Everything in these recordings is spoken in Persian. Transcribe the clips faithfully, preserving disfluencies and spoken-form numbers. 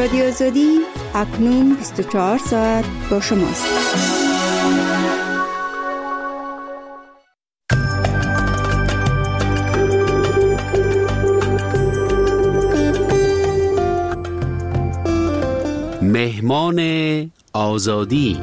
رادیو آزادی اکنون بیست و چهار ساعت با شماست. مهمان آزادی.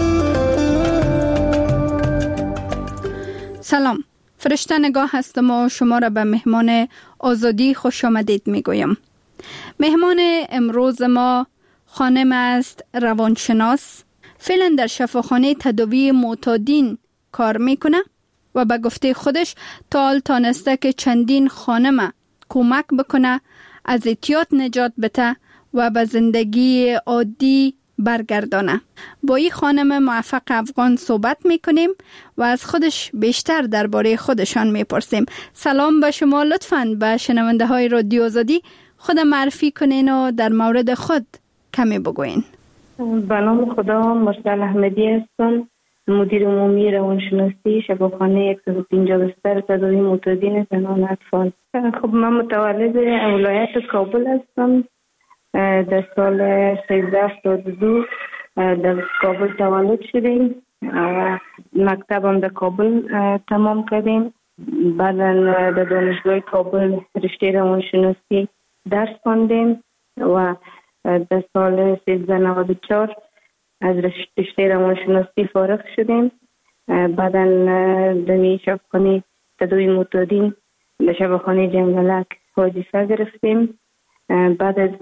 سلام، فرشته نگاه هستم و شما را به مهمان آزادی خوش آمدید می گویم. مهمان امروز ما خانم است روانشناس، فعلا در شفاخانه تداوی معتادین کار میکنه و به گفته خودش تا حال تانسته که چندین خانم کمک بکنه از اعتیاد نجات بده و به زندگی عادی برگردانه. با این خانم موفق افغان صحبت میکنیم و از خودش بیشتر درباره خودشان میپرسیم. سلام به شما، لطفاً به شنونده های رادیو آزادی خود معرفی کنین و در مورد خود کمی بگوین. به نام خدا، مرسل احمدی هستم، مدیر عمومی روانشناسی شفاخانه صد و پنجاه بستر تداوی معتادین زنان و اطفال. خب من متولد ولایت کابل هستم. در سال سیزده هفتاد و دو در کابل تولد شدیم و مکتبم در کابل تمام کردیم. بعدا در دانشگاه کابل رشته روانشناسی درس خواندیم و در سال سیزده نود و چهار از رشته روانشناسی فارغ شدیم. بعدا در شفاخانه تداوی معتادین در شفاخانه جنگلک وظیفه گرفتیم. بعد از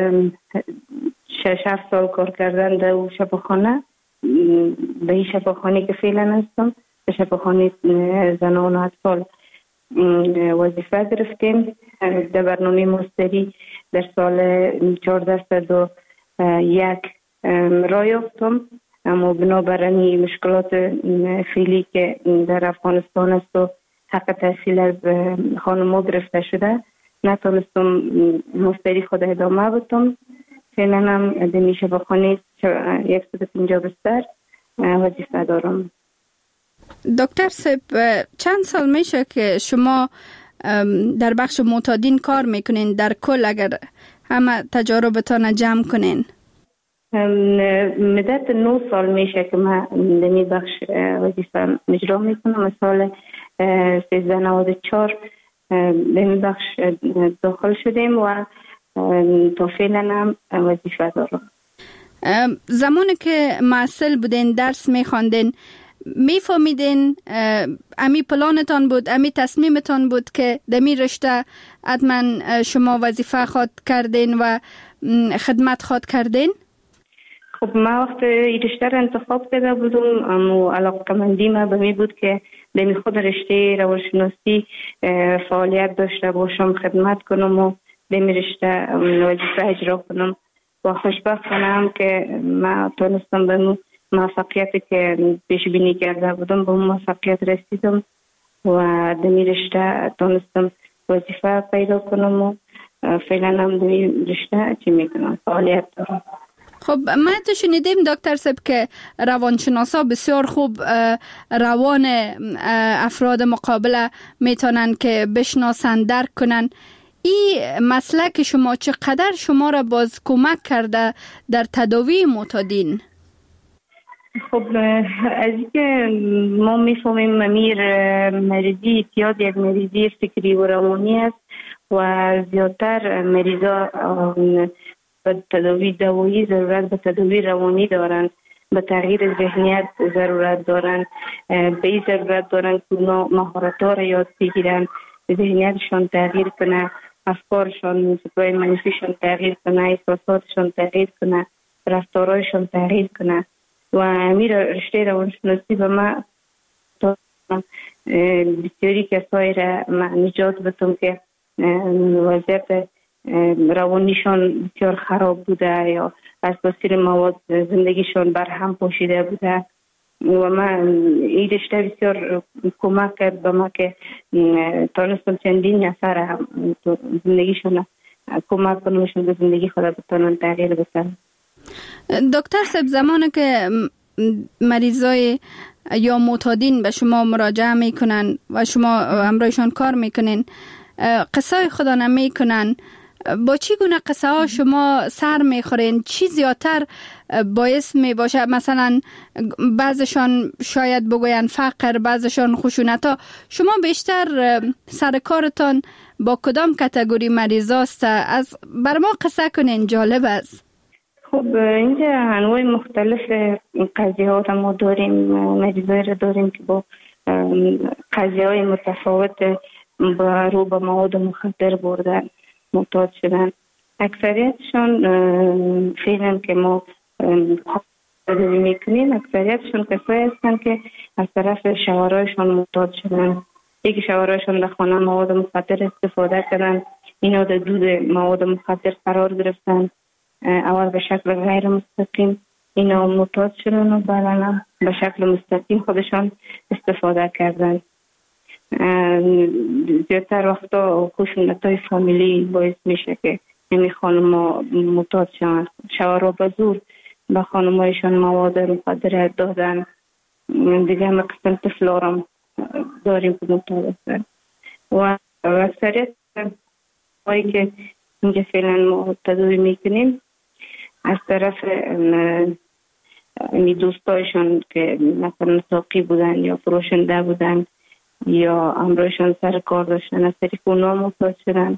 شش هفت سال کار کردن در شفاخانه، به این شفاخانه که فعلا هستم به شفاخانه زنان و اطفال وظیفه گرفتیم. در برنامه ماستری در سال چهارده صد و یک راه یافتم، اما بنابراین مشکلات فعلی که در افغانستان است و حق تحصیل از خانم‌ها گرفته شده نتونستم ماستری خود ادامه بدم. فعلا هم در شفاخانه صد و پنجاه بستر وظیفه دارم. دکتر صاحب، چند سال میشه که شما در بخش معتادین کار میکنین؟ در کل اگر همه تجاربتان جمع کنین. مدت نه سال میشه که من در این بخش وظیفه اجرا میکنم. سال سیزده نود و چهار در این بخش داخل شدیم و تا فعلا هم وظیفه دارم. زمانی که معسل بودین درس میخواندین میفهمیدین امی پلانتان بود، امی تصمیمتان بود که دمی رشته حتما شما وظیفه خواد کردین و خدمت خواد کردین؟ خب من وقت این رشته را انتخاب کرده بودم، اما علاقه‌مندی من به می بود که دمی خود رشته روانشناسی فعالیت داشته باشم، خدمت کنم و دمی رشته وظیفه اجرا کنم و خوشبختانم که من تونستم به موفقیتی که پیش بینی کرده بودم به موفقیت رسیدم و دمی رشته تونستم وظیفه پیدا کنم و فعلا هم دمی رشته چی میکنم فعالیت دارم. خب ما تو شنیدیم دکتر صاحب که روانشناسا بسیار خوب روان افراد مقابله میتونن که بشناسن، درک کنن. این مسلک شما چقدر شما را باز کمک کرده در تداوی معتادین؟ خب از اینکه ما میفهمیم امیر مریضی اعتیاد یک مریضی فکری و روانی است و زیادتر مریضا به تداوی دوایی ضرورت به تداوی روانی دارند، به تغییر ذهنیت ضرورت دارند، به این ضرورت دارند که مهارت‌ها را یاد بگیرن، ذهنیتشان تغییر کنه، افکارشان فکرای منفیشان تغییر کنه، احساساتشان تغییر کنه، رفتارهایشان تغییر کنه. و امیر رشته روانشناسی به من بسیاری کسایی را نجات بدم که وضعیت روانیشان بسیار خراب بوده یا از تاثیر مواد زندگیشان بر هم پاشیده بوده و من این رشته بسیار کمک کرد به ما که تانستم چندین نفر هم زندگیشان کمک کنمشون به زندگی خود بتانن تغییر بدن. دکتر صاحب، زمانی که مریضای یا معتادین به شما مراجعه میکنن و شما همراهشان کار میکنین، قصه خدا نمیکنن، با چی گونه قصه ها شما سر میخورین؟ چی زیادتر باعث می باشه؟ مثلا بعضشان شاید بگوین فقر، بعضشان خشونت ها. شما بیشتر سر کارتان با کدام کاتگوری مریضاست؟ از بر ما قصه کنین، جالب است. خب اینجا انواع مختلف قضیه ها ما داریم، مریضای را داریم که با قضیه های متفاوت با رو به مواد مخدر بردن معتاد شدن. اکثریتشان فعلا که ما تداوی میکنیم اکثریتشان کسایی هستند که از طرف شوهرایشان معتاد شدن. یکی شوهرایشان در خانه مواد مخدر استفاده کردن، اینا در دود مواد مخدر قرار گرفتن، اول به شکل غیر مستقیم اینا معتاد شدن و بعدا به شکل مستقیم خودشان استفاده کردن. زیادتر وقتا خشونت‌های فامیلی باعث میشه که نمی خانم معتاد شوند. شوهرها به زور به خانمایشان مواد مخدر دادن. دیگه همه قسم طفلارم داریم که معتاد هستن و اکثریت هایی که اینجا فعلا ما تداوی میکنیم از طرف می دوستایشان که مثلا ساقی بودن یا فروشنده بودن یا امروشان سر کار داشتن، از طریق اونا معتاد شدن.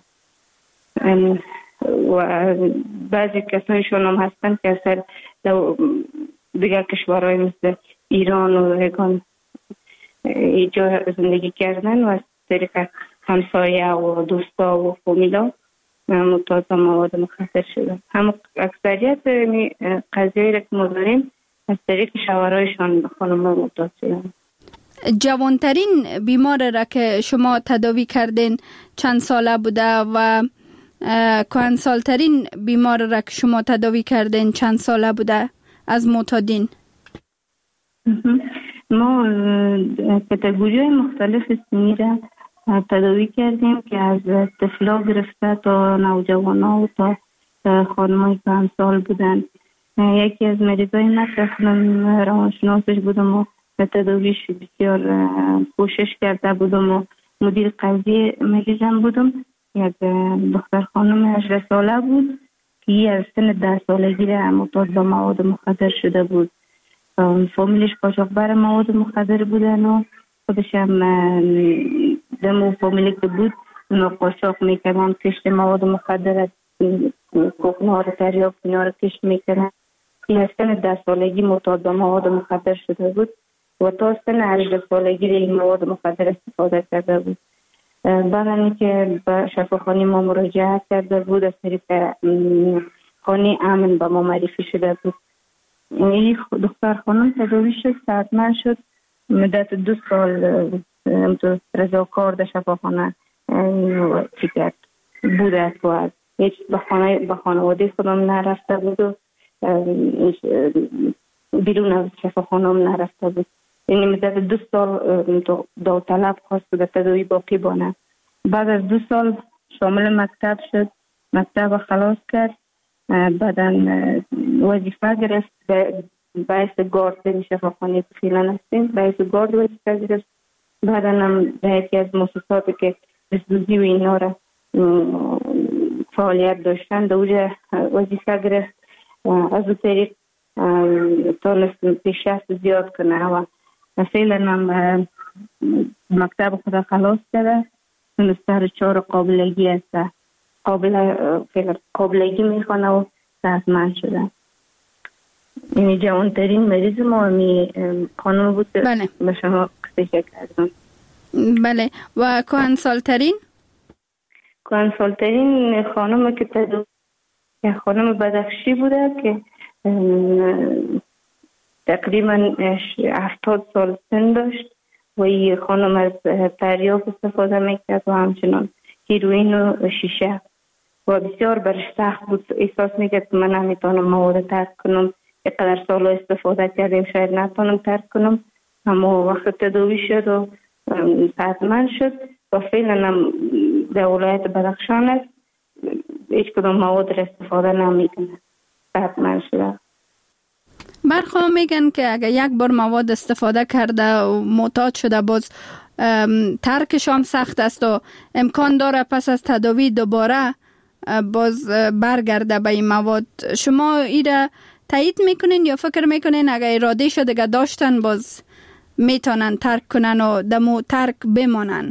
و بعضی کسانشون هم هستن که اصلا دیگر کشورهای مثل ایران و هگان اینجا زندگی کردن و از طریق همسایه و دوستا و فامیلا معتاد مواد مخدر شدن. هم اکثریت قضیه‌ای را که ما داریم از طریق شوهرایشان خانم‌ها معتاد شدن. جوانترین بیمار را که شما تداوی کردین چند ساله بوده و کهنسالترین بیمار را که شما تداوی کردین چند ساله بوده از معتادین؟ ما کاتگوری‌های مختلف سنی را تداوی کردیم که از طفلا گرفته تا نوجوانا و تا خانم‌های کهنسال بودن. یکی از مریضای من اصلا روانشناسش بودم و تداویش بسیار کوشش کرده بودم و مدیر قضیه مریضم بودم. یک دختر خانم هجده ساله بود که از سن ده سالگی را معتاد به مواد مخدر شده بود. فامیلش قاچاقبر مواد مخدر بودن و خودش هم دمو فامیلی که بود اونا قاچاق میکردن، کشت مواد مخدر کوکنها رو تریاک اینا رو کشت میکردن. این از سن ده سالگی معتاد به مواد مخدر شده بود و تا سن هجده سالگی این مواد مخدر استفاده کرده بود. بعد اینکه به شفاخانه ما مراجعه کرده بود از طریق خانه امن به ما معرفی شده بود. این دختر خانم تداوی شد، صحتمند شد، مدت دو سال رضاکار در شفاخانه چی کرد بوده و هیچ به خانه به خانواده خودم نرفته بود و بیرون از شفاخانه هم نرفته بود. یعنی مدت دو سال داوطلب خواست به تداوی باقی بانه. بعد از دو سال شامل مکتب شد، مکتب خلاص کرد، بعدا وظیفه گرفت به باعث گارد در شفاخانه فعلا هستیم، باعث گارد وظیفه گرفت. بعدا هم به یکی از مؤسساتی که دزدوزی و اینا را فعالیت داشتن در اونجا وظیفه گرفت. از اون طریق تونست پیشرفت زیاد کنه و فعلا هم مکتب خود خلاص کرده، تونسته چهار قابلگی هست، قابل قابلگی میخوانه و صحتمند شده. این جوانترین مریض ما همی خانم بود که بله. به شما قصه کردم. بله. و کهنسالترین؟ کهنسالترین خانم که تداوی خانم بدخشی بوده که تقریبا هفتاد سال سن داشت و این خانم از تریاک استفاده میکرد و همچنان هیروئین و شیشه و بسیار برش سخت بود. احساس میکرد که من نمیتونم مواد ترک کنم، اینقدر سال استفاده کردیم شاید نتونم ترک کنم. اما وقت تداوی شد و صحتمند شد و فعلا هم در ولایت بدخشان است، هیچ کدام مواد را استفاده نمیکنه، صحتمند شده. برخواه میگن که اگر یک بار مواد استفاده کرده و معتاد شده باز ترکش هم سخت است و امکان داره پس از تداوی دوباره باز برگرده به این مواد. شما ایره تایید میکنین یا فکر میکنین اگر اراده شده که داشتن باز میتونن ترک کنن و دمو ترک بمانن؟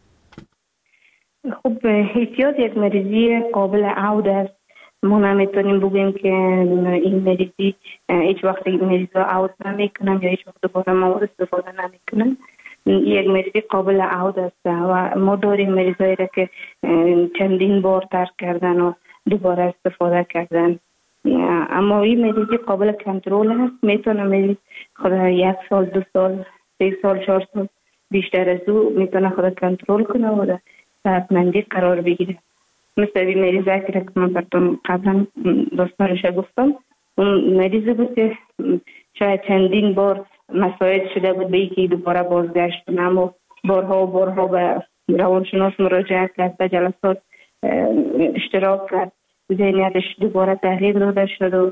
خب احتیاط یک مریضی قابل عود است. ما نمیتونیم بگوییم که این مریضی هیچ وقت این مریض را عود نمیکنن یا هیچ وقت دوباره مواد استفاده نمیکنن. یک مریضی قابل عود است و ما داریم مریضایی را که چندین بار ترک کردن و دوباره استفاده کردن. اما این مریضی قابل کنترل است. میتونه مریض خود یک سال، دو سال، سه سال، چهار سال بیشتر از او میتونه خود کنترل کنه و در صحتمندی قرار بگیره. مثل این مریضی که من براتون قبلا داستانش گفتم، اون مریضی بود که شاید چندین بار مساعد شده بود به اینکه دوباره بازگشت کنه، اما بارها و بارها به روانشناس مراجعه کرد، به جلسات اشتراک کرد، ذهنیتش دوباره تغییر داده شد و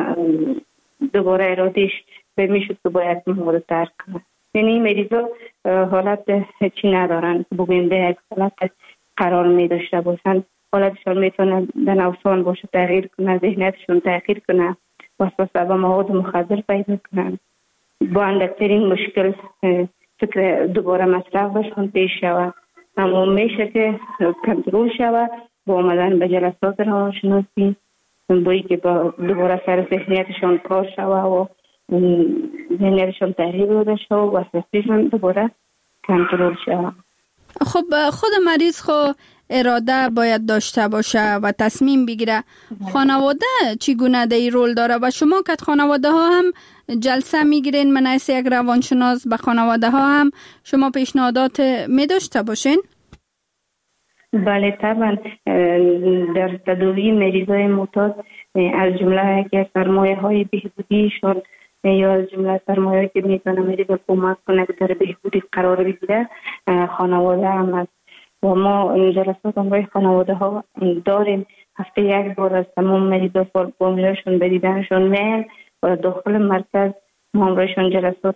دوباره ارادهش به میشد که باید مواد ترک کنه. یعنی این مریضا حالت چی ندارن که بگویم به یک حالت قرار می داشته باشن. حالتشان میتونه در اوسان باشه، تغییر کنه، ذهنیتشون تغییر کنه، وسوسه به مواد مخدر پیدا کنن. با اندکترین مشکل فکر دوباره مصرف بشون پیش شود. اما میشه که کنترل شود با آمدن به جلسات روانشناسی، بایی که با دوباره سر ذهنیتشان کار شود و ذهنیتشان تغییر داده شود و وسوسه‌شان دوباره کنترل شود. خب خود مریض خو اراده باید داشته باشه و تصمیم بگیره. خانواده چگونه در این رول داره و شما که خانواده ها هم جلسه میگیرین من از یک روانشناس به خانواده ها هم شما پیشنهادات می داشته باشین؟ بله طبعا. در تداوی مریضای معتاد از جمله که سرمایه های بهبودیشان یا از جمله سرمایه که میتونه مریض کمک کنه که در بهبودی قرار بگیره خانواده هم است. و ما جلسات امروی خانواده ها داریم. هفته یک بار از تمام مریضا فامیلاشون به دیدنشون میل و داخل مرکز ما امرویشون جلسات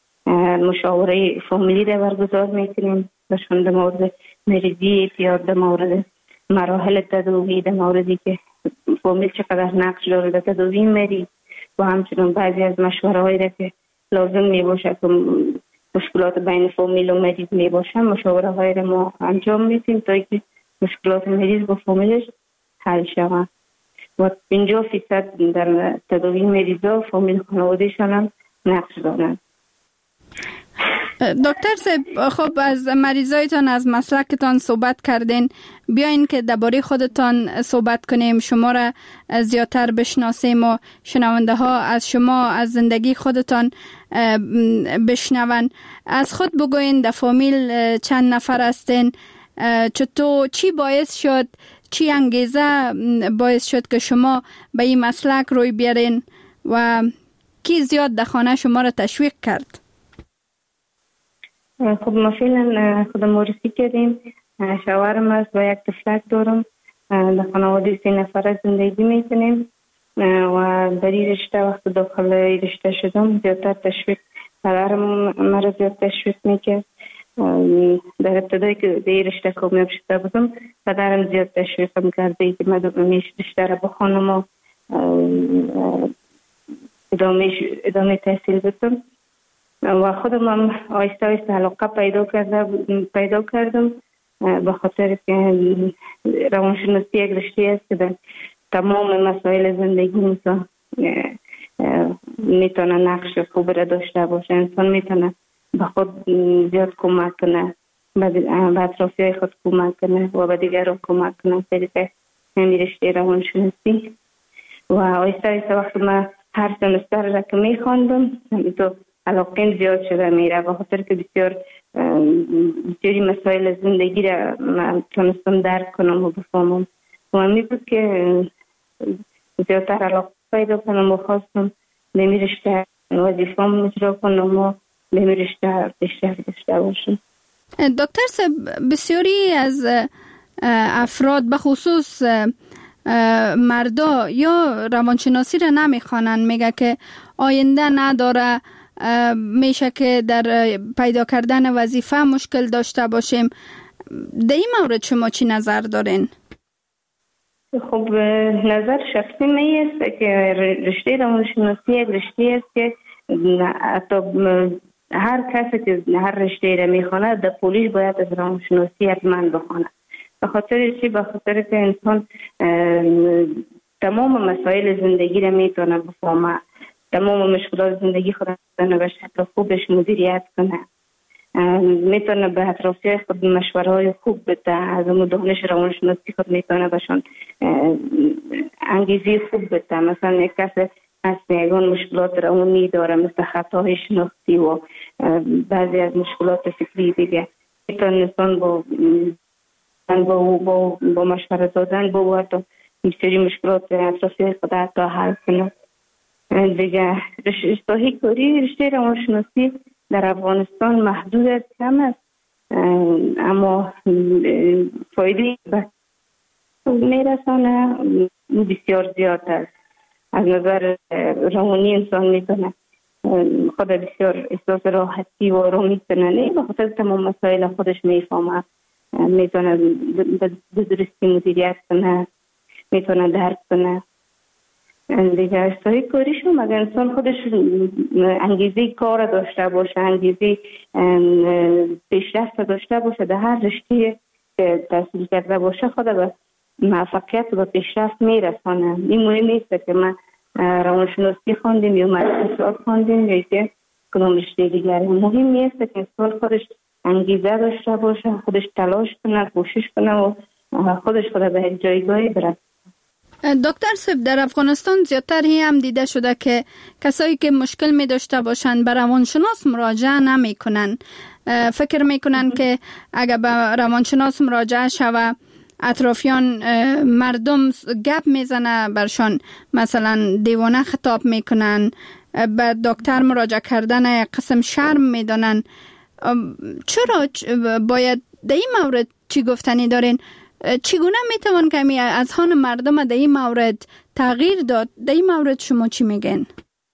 مشاوره فامیلی را برگزار میکنیم. بهشون در مورد مریضی اعتیاد، در مورد مراحل تداوی، در موردی که فامیل چقدر نقش داره در تداوی مریض و همچنین بعضی از مشوره هایی را که لازم می باشه که مشکلات بین فامیل و مریض می باشه، مشاوره های را ما انجام میدیم تا اینکه مشکلات مریض با فامیلش حل شود. و پنجاه فیصد در تداوی مریضا فامیل خانوادهشان هم نقش دارند. دکتر صاحب، خب از مریضایتان از مسلکتان صحبت کردین، بیاین که درباره خودتان صحبت کنیم، شما را زیادتر بشناسیم و شنونده ها از شما از زندگی خودتان بشنون. از خود بگوین در فامیل چند نفر هستین؟ چطور چی باعث شد، چی انگیزه باعث شد که شما به این مسلک روی بیارین و کی زیاد در خانه شما را تشویق کرد؟ خب ما فعلا خود معرفی کردیم. شوهرم است و یک طفلک دارم. در خانواده سه نفره زندگی میکنیم و در این رشته وقت داخل این رشته شدم زیادتر تشویق پدرم مرا زیاد تشویق میکرد. در ابتدایی که در این رشته کامیاب شده بودم پدرم زیاد تشویقم کرده که من این رشته را بخوانم و ادامه ادامه تحصیل بدم. و خودم هم آیسته آیسته علاقه پیدا کردم پیدا کردم به خاطر که روانشناسی یک رشته است که در تمام مسائل زندگی انسان میتونه نقش خوب را داشته باشه. انسان میتونه به خود زیاد کمک کنه، به اطرافی های خود کمک کنه و به دیگران کمک کنه. طریق همین رشته روانشناسی و آیسته آیسته وقتی من هر سمستر را که میخواندم تو علاقه زیاد شده میره و خاطر که بسیار بسیاری مسائل زندگی را من تونستم درک کنم و بفهمم و همی بود که زیادتر علاقه پیدا کنم و خواستم به می رشته وظیفه‌ام اجرا کنم و به می رشته بیشتر داشته باشم. دکتر صاحب، بسیاری از افراد به خصوص مردا یا روانشناسی را نمیخوانند، میگه که آینده نداره، میشه که در پیدا کردن وظیفه مشکل داشته باشیم. در این مورد شما چی نظر دارین؟ خب نظر شخصی می است که رشته روانشناسی یک رشته است که حتی هر کسی که هر رشته را میخواند در پولیش باید از روانشناسی حتما بخواند. به خاطر چی؟ به خاطر که انسان تمام مسائل زندگی را میتونه بفهمه، تمام مشکلات زندگی خود را به شکل خوبش مدیریت کنه، میتونه به اطرافیان خود مشوره های خوب بده، از اون دانش روانشناسی خود میتونه بهشون انگیزه خوب بده. مثلا یک کس از یگان مشکلات روانی داره مثل خطاهای شناختی و بعضی از مشکلات فکری دیگه، میتونه انسان با با با, با مشوره دادن با حتی سری مشکلات اطرافیان خود حتی حل کنه. دیگه رشته کاری رشته روانشناسی در افغانستان محدود است، کم است، اما فایده به میرسانه بسیار زیاد است. از نظر روانی انسان میتونه خود بسیار احساس راحتی و آرامی کنه، نه به خاطر تمام مسائل خودش میفهمه، میتونه به درستی مدیریت کنه، میتونه درک کنه. دیگه اشتهای کاریشون مگه انسان خودش انگیزه کار داشته باشه، انگیزه پیشرفت داشته باشه، در هر رشته که تحصیل کرده باشه خود به موفقیت و پیشرفت میرسانه. این مهم نیست که من روانشناسی خواندیم یا اقتصاد خواندیم یا که کدام رشته دیگری. مهم نیست که انسان خودش انگیزه داشته باشه، خودش تلاش کنه، کوشش کنه و خودش خود به یک جایگاهی برسه. دکتر صاحب، در افغانستان زیادتر هم دیده شده که کسایی که مشکل می داشته باشند به روانشناس مراجعه نمی کنن. فکر می کنن که اگر به روانشناس مراجعه شوه اطرافیان مردم گپ میزنه برشان، مثلا دیوانه خطاب میکنن، به دکتر مراجعه کردن یک قسم شرم میدانن. چرا باید در این مورد چی گفتنی دارین؟ چگونه میتوان کمی از هان مردم در این مورد تغییر داد؟ در این مورد شما چی میگن؟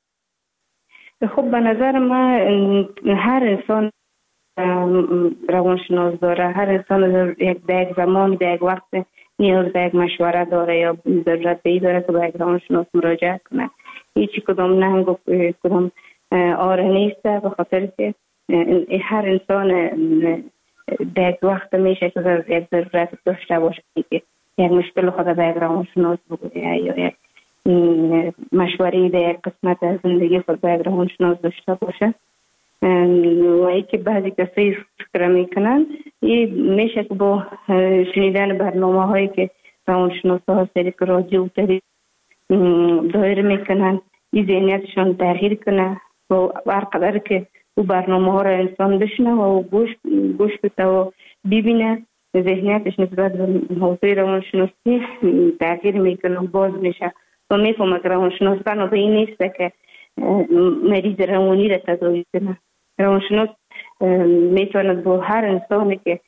خب به نظر من هر انسان روانشناس داره، هر انسان در یک زمان در یک وقت نیاز به یک مشوره داره یا ضرورت به ای داره که به یک روانشناس مراجعه کنه. هیچی کدام ننگ و کدام آره نیست، به خاطر که هر انسان در یک وقت میشه که یک ضرورت داشته باشه که یک مشکل خود به یک روانشناس بگویه یا یک مشوره در یک قسمت از زندگی خود به یک روانشناس داشته باشه. و ای که بعضی کسی فکر میکنن این میشه که با شنیدن برنامه هایی که روانشناس ها سری که راجع و تری دایر میکنن این ذهنیتشان تغییر کنه و هر قدر که او برنامه ها را انسان بشنه و گوش گوش بده و ببینه ذهنیتش نسبت به حوزه روانشناسی تغییر میکنه و باز میشه و میفهمه که روانشناس بنا به این نیست که مریض روانی را تداوی کنه. روانشناس میتواند با هر انسانی که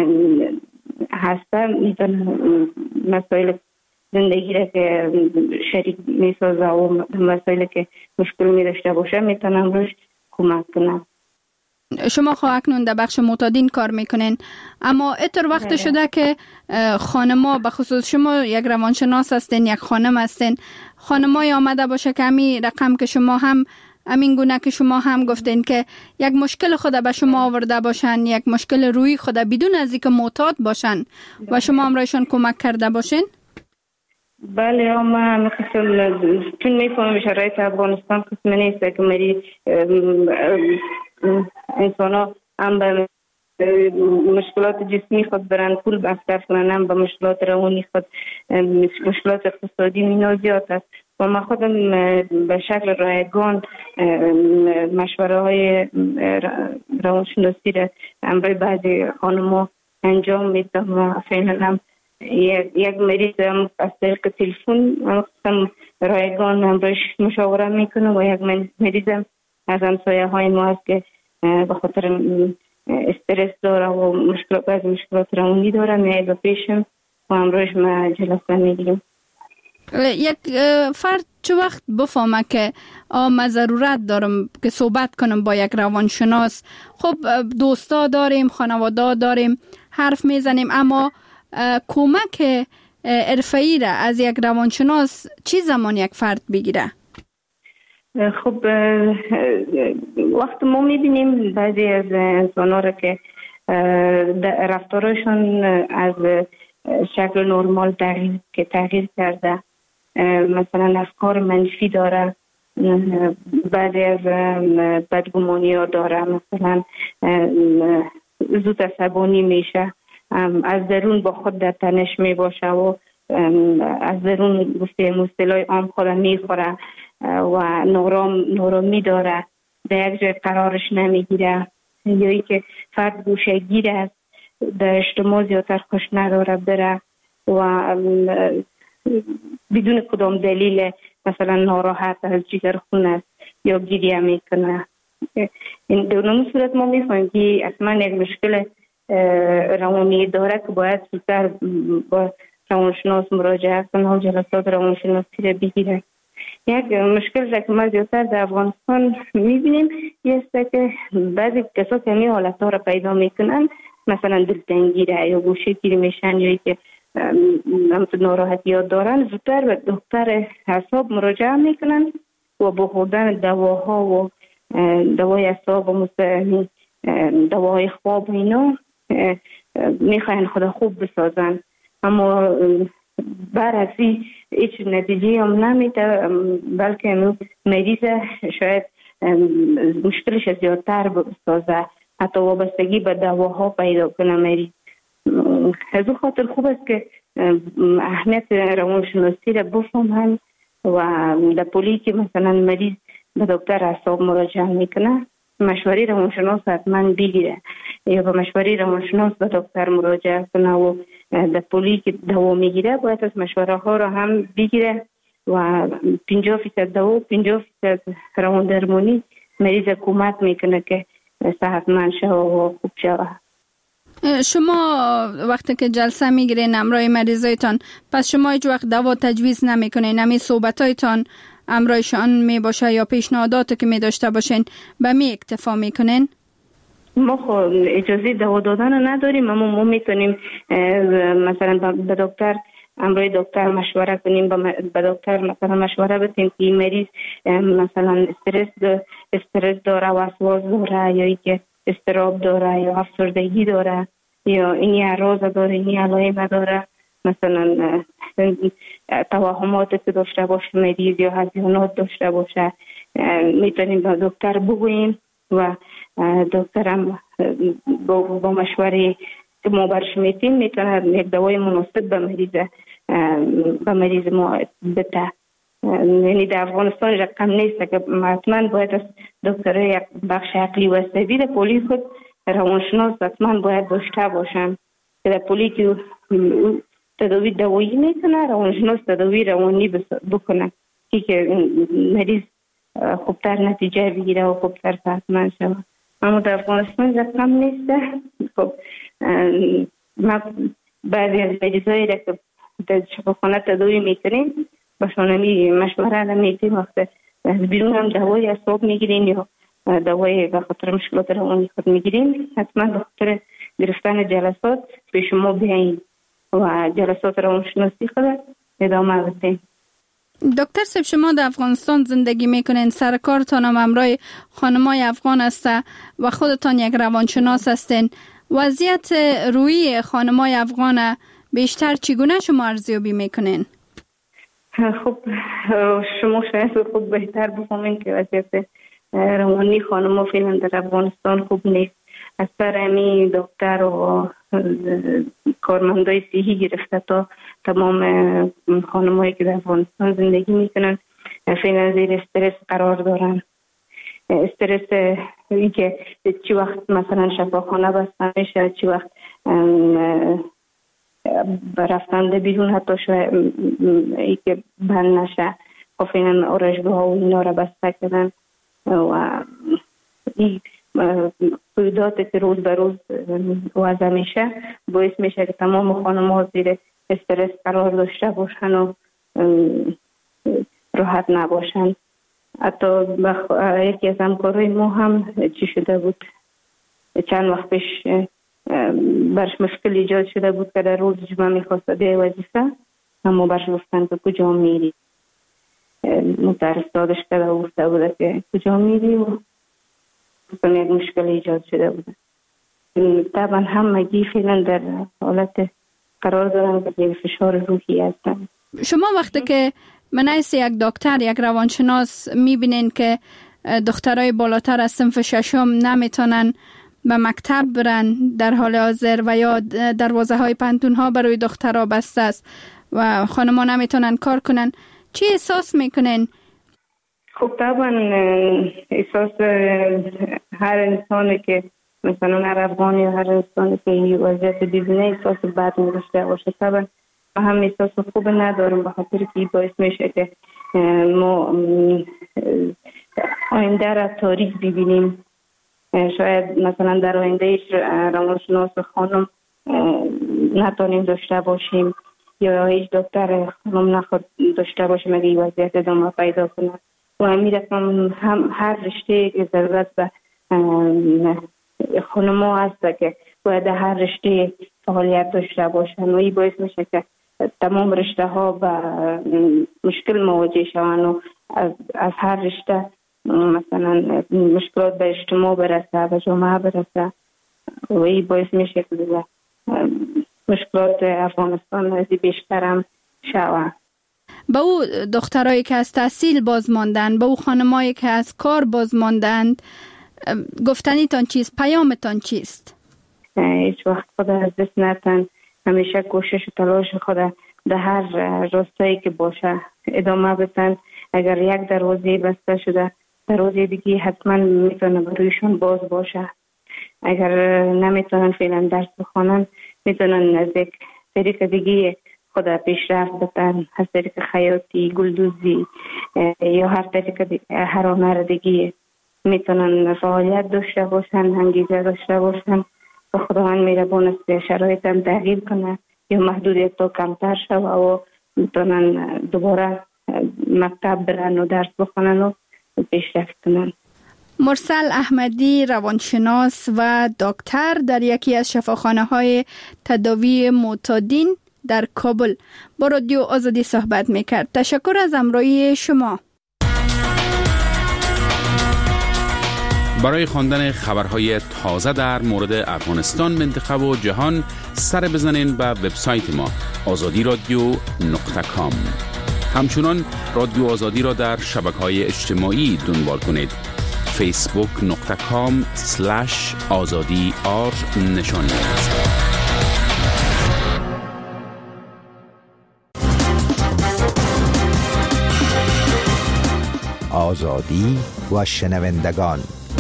هسته میتونه مسائل زندگی را که شریک میسازه و مسائل که مشکل میداشته باشه میتونم روش کمک کنم. شما خواهد اکنون در بخش معتادین کار میکنین، اما اتر وقت شده که خانما، به خصوص شما یک روانشناس هستین، یک خانم هستین، خانمای آمده باشه که همین رقم که شما هم همین گونه که شما هم گفتین که یک مشکل خود به شما آورده باشن، یک مشکل روی خود بدون از اینکه معتاد باشن و شما امرایشان کمک کرده باشین؟ بله، ما مثلا چون میفهمم شرایط افغانستان قسم نیست که مری انسان ها هم به مشکلات جسمی خود برن پول مصرف کنن، هم به مشکلات روانی خود، مشکلات اقتصادی مینا زیاد است و ما خودم به شکل رایگان مشوره های روانشناسی را امروی بعضی خانم‌ها انجام میدم و فعلا هم یک مریض هم از طریق تلفن هم رایگان امرویش مشاوره میکنم و یک مریض هم از همسایه های ما هست که به خاطر استرس داره و مشکلات بعضی مشکلات روانی داره میای به پیشم و امرویش ما جلسه میگیریم. یک فرد چه وقت بفهمه که من ضرورت دارم که صحبت کنم با یک روانشناس؟ خب دوستا داریم، خانواده داریم، حرف میزنیم، اما کمک حرفه‌ای را از یک روانشناس چی زمان یک فرد بگیره؟ خب وقت ما میبینیم بعضی از انسان ها را که رفتارشون از شکل نرمال تغییر که تغییر کرده، مثلا افکار منفی داره، بعضی از بدگمانی ها داره، مثلا زود عصبانی میشه، از درون با خود در تنش می باشه و از درون گفته مصطلح عام خود میخوره و نورام نورامی داره، در یک جای قرارش نمیگیره، یا ای که فرد گوشه گیر است، در اجتماع زیادتر خوش نداره بره و بدون کدام دلیل مثلا ناراحت از جگر خون است یا گریه میکنه. این در صورت ما میفهمیم که اصلا یک مشکل روانی داره که باید زودتر با روانشناس مراجعه کنه و جلسات روانشناسی را بگیره. یک مشکل را که ما زیادتر در افغانستان میبینیم یه است که بعضی کسا که همین حالت ها را پیدا میکنن، مثلا دلتنگی را یا گوشه گیری میشن یا که ناراحتی ها دارن، زودتر به دکتر اعصاب مراجعه میکنن و با خوردن دواها و دوای اعصاب و مثل دواهای خواب و اینا میخواین خدا خوب بسازن، اما برعکسی هیچ نتیجه هم نمیده، بلکه مریض شاید مشکلش زیادتر بسازه، حتی وابستگی به دواها پیدا کنه مریض. از اون خاطر خوب است که اهمیت روانشناسی را بفهمن و در پولی که مثلا مریض به دکتر اعصاب مراجعه میکنه، مشوره روانشناس حتما بگیره یا به مشوره روانشناس به دکتر مراجعه کنه و در پولی که دوا میگیره باید از مشوره ها را هم بگیره و پنجاه فیصد دوا و پنجاه فیصد روان درمانی مریض کمک میکنه که صحتمند شود و خوب شود. شما وقتی که جلسه میگیرین همراه مریضایتان، پس شما هیچ وقت دوا تجویز نمیکنین؟ همین صحبتایتان همراهشان می باشه یا پیشنهاداتی که می داشته باشین به می اکتفا میکنین؟ ما خب اجازه دوا دادن نداریم، اما ما میتونیم مثلا به دکتر همراه دکتر مشوره کنیم، به دکتر مثلا مشوره بدیم که این مریض مثلا استرس استرس داره، وسواس داره، یا اینکه اضطراب داره یا افسردگی داره یا این اعراض داره، این علائم داره، مثلا توهماتی که داشته باشه مریض یا هزیانات داشته باشه، میتونیم به دکتر بگوییم و دکتر هم با مشوره که ما برش میتیم میتونه یک دوای مناسب به مریض به مریض ما بده. یعنی در افغانستان رقم نیست که حتما باید از دکتر یک بخش عقلی و عصبی در پولی خود روانشناس حتما باید داشته باشن که در پولی که تداوی دوایی میکنه روانشناس تداوی روانی بکنه که مریض خوبتر نتیجه بگیره و خوبتر صحتمند شود. اما در افغانستان رقم نیست. خب ما بعضی از مریضایی را که در شفاخانه تداوی میکنیم باشون همی مشوره نمیتیم، وقت بیرون هم دوای اعصاب میگیرین یا دوای به خاطر مشکلات روانی خود میگیرین، حتما به خاطر گرفتن جلسات به شما بیاین و جلسات روانشناسی خود ادامه بدین. دکتر صاحب، شما در افغانستان زندگی میکنین، سر کارتان هم همراه خانمای افغان است و خودتان یک روانشناس هستین. وضعیت روحی خانمای افغان بیشتر چگونه شما ارزیابی میکنین؟ خب شما شاید خوب بهتر بفهمین که وضعیت روانی خانم‌ها فعلا در افغانستان خوب نیست. از سر امی دکتر و کارمندای صحی گرفته تا تمام خانم‌هایی که در افغانستان زندگی میکنن فعلا زیر استرس قرار دارن. استرس این که چی وقت مثلا شفاخانه بسته میشه، چی وقت رفتن بیرون حتی شاید ای که بند نشه، خب فعلا آرایشگاه ها و اینا را بسته کردن و این قیوداتی که روز به روز وضع میشه باعث میشه که تمام خانم ها زیر استرس قرار داشته باشن و راحت نباشن. حتی یکی از همکارای ما هم چی شده بود، چند وقت پیش برش مشکل ایجاد شده بود که در روز جمعه میخواست بیای وظیفه اما برش گفتن که کجا میری. مترستادش کرده و گفته بوده که کجا میری و مثلا یک مشکل ایجاد شده بوده. طبعا همگی فعلا در حالت قرار دارن که زیر فشار روحی هستن. شما وقتی که منعیس یک دکتر، یک روانشناس میبینین که دخترای بالاتر از صنف ششم نمیتونن به مکتب برن در حال حاضر و یا دروازه های پانتون ها برای دخترها بسته است و خانم‌ها نمیتونن کار کنن، چی احساس میکنین؟ خب طبعا احساس هر انسانی که مثلا هر افغانی یا هر انسانی که این وضعیت ببینه احساس بد می‌داشته باشه. طبعا ما هم احساس خوب ندارم به خاطر که باعث میشه که ما آینده را تاریک ببینیم. شاید مثلا در آینده روانشناس خانم نتونیم داشته باشیم یا هیچ دکتر خانم نخواد داشته باشیم اگه این وضعیت ادامه پیدا کنه. و همین رقم هم هر رشته که ضرورت به خانم ها هست که باید هر رشته فعالیت داشته باشن و این باعث میشه که تمام رشته ها به مشکل مواجه شوند و از, از هر رشته مثلا مشکلات به اجتماع برسه، به جامعه برسه و این باعث میشه که مشکلات افغانستان از بیشتر هم شود. به او دخترایی که از تحصیل باز ماندن، به او خانمایی که از کار باز ماندند، گفتنیتان چیست؟ پیامتان چیست؟ هیچ وقت خود از دست نتن، همیشه کوشش و تلاش خود در هر راستایی که باشه ادامه بدن. اگر یک دروازه بسته شده دروازه دیگه حتما میتونه برویشون باز باشه. اگر نمیتونن فعلا درس بخونن میتونن از یک طریق دیگه خود پیشرفت بدن، از طریق خیاطی، گلدوزی یا هر طریق دیگه، هر هنر دیگه میتونن فعالیت داشته باشن، انگیزه داشته باشن و خداوند مهربان است شرایط هم تغییر کنه یا محدودیت تا کمتر شوه و میتونن دوباره مکتب برن و درس بخونن و پیشرفت کنن. مرسل احمدی، روانشناس و دکتر در یکی از شفاخانه های تداوی معتادین در کابل با رادیو آزادی صحبت میکرد. تشکر از همراهی شما. برای خواندن خبرهای تازه در مورد افغانستان، منطقه و جهان سر بزنین به وبسایت ما آزادی رادیو نقطه کام. همچنان رادیو آزادی را در شبکه‌های اجتماعی دنبال کنید. فیسبوک نقطه کام سلش آزادی آر نشانی است. آزادی و شنوندگان.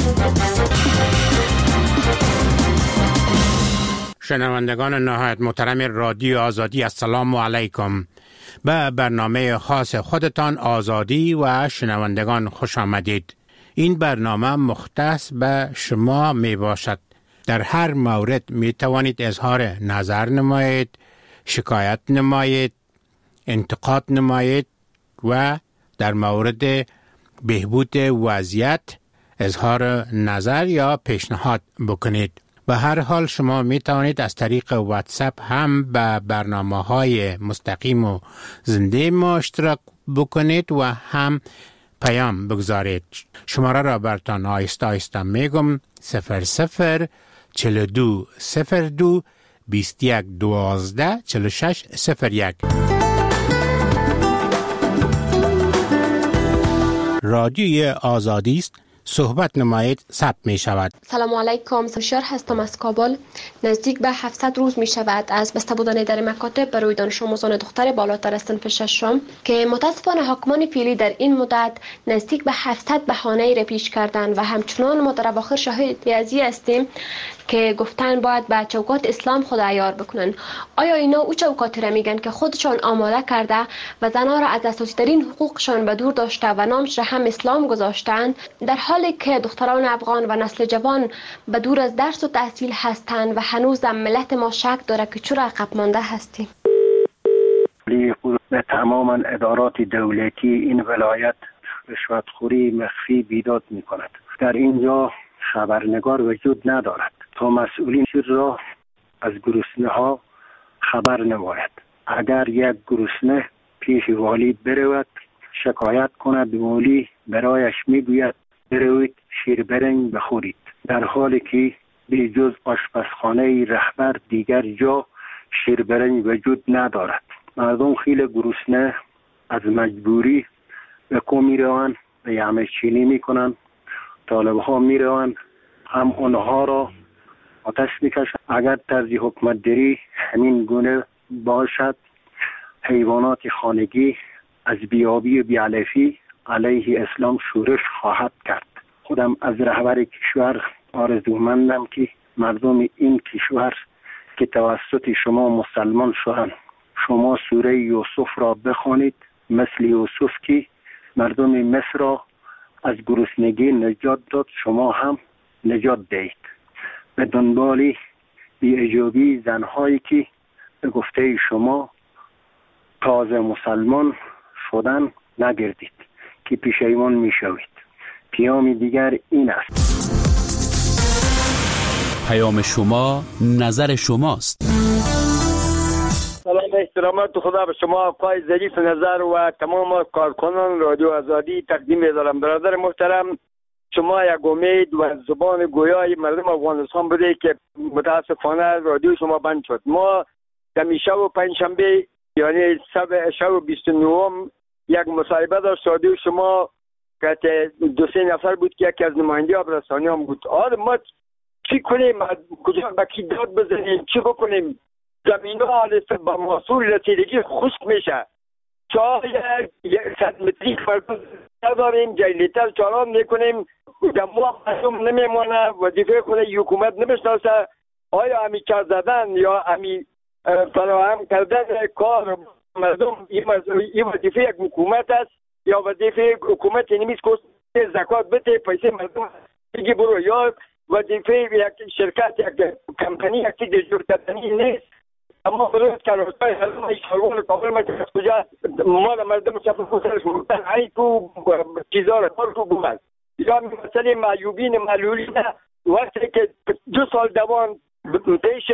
شنوندگان نهایت محترم رادیو آزادی، السلام علیکم. به برنامه خاص خودتان آزادی و شنوندگان خوش آمدید. این برنامه مختص به شما می باشد. در هر مورد می توانید اظهار نظر نمایید، شکایت نمایید، انتقاد نمایید و در مورد بهبود وضعیت اظهار نظر یا پیشنهاد بکنید. به هر حال شما می توانید از طریق واتساپ هم به برنامه‌های مستقیم و زنده ما اشتراک بکنید و هم پیام بگذارید. شماره را برتان آیسته آیسته میگم: صفر صفر چهل و دو صفر دو بیست و یک دوازده چهل و شش صفر یک. رادیوی آزادی است. صحبت نمایید، ثبت می شود. سلام علیکم، سمشار هستم از کابل. نزدیک به هفتصد روز می شود از بسته بودن در مکاتب برای دانش آموزان دختر بالاتر از صنف ششم که متاسفانه حاکمان فعلی در این مدت نزدیک به هفتصد بهانه را پیش کردند و همچنان ما در اواخر شاهد ازی هستیم که گفتن باید به چوکات اسلام خود عیار بکنن. آیا اینا او چوکاتی را میگن که خودشان آماده کرده و زنها را از اساسی ترین حقوقشان به دور داشته و نامش را هم اسلام گذاشتند، در حالی که دختران افغان و نسل جوان به دور از درس و تحصیل هستند و هنوز ملت ما شک داره که چرا عقب مانده هستیم. به تماما ادارات دولتی این ولایت رشوتخوری مخفی بیداد می کند. در اینجا خبرنگار وجود ندارد تا مسئولین را از گرسنه ها خبر نماید. اگر یک گرسنه پیش والی برود شکایت کند، والی برایش میگوید بروید شیر برنج بخورید، در حالی که به جز آشپزخانه رهبر دیگر جا شیر برنج وجود ندارد. مردم خیلی گرسنه از مجبوری به کو میروند، به یمه چینی میکنند. طالب ها میروند هم اونها را آتش میکشند. اگر طرز حکمت داری همین گونه باشد، حیوانات خانگی از بیابی و بیعلفی علیه اسلام شورش خواهد کرد. خودم از رهبر کشور آرزومندم که مردم این کشور که توسط شما مسلمان شدند، شما سوره یوسف را بخوانید، مثل یوسف که مردم مصر را از گرسنگی نجات داد، شما هم نجات دهید. به دنبال بی‌اجابی زنهایی که به گفته شما تازه مسلمان شدن نگردید که پشیمان می شوید. پیام دیگر این است: پیام شما نظر شماست. سلام، احترامات خدا به شما آقای ظریف نظر و تمام کارکنان رادیو آزادی تقدیم می‌دارم. برادر محترم، شما یک امید و زبان گویای مردم افغانستان بوده که متاسفانه رادیو شما بند شد. ما در شب و پنجشنبه یعنی شب بیست و نهم یک مصاحبه داشت رادیو شما که دو سه نفر بود که یکی از نماینده رسانیان بود. آره ما چی کنیم؟ کجا با کی داد بزنیم؟ چی بکنیم؟ زمین ها با محصول رسیدگی خشک میشه. چای صد متری فرق نداریم، جلیتر چالان میکنیم، دموع مردم نمیمانه، وظیفه خود حکومت نمیشناسه. آیا همی چار زدن یا همی فراهم کردن کار مردم این وظیفه یک حکومت است یا وظیفه حکومت نمیست که زکات بده پیسه مردم بگی برو، یا وظیفه یک شرکت یک کمپانی یک چیز جور کردنی نیست. اما برای کارهای حلم شروع کامل مکه کجا مال مردم شفاف خودش مردن ای تو چیزا را تو بود. یا مثلا معیوبین معلولین وقتی که دو سال دوام پیش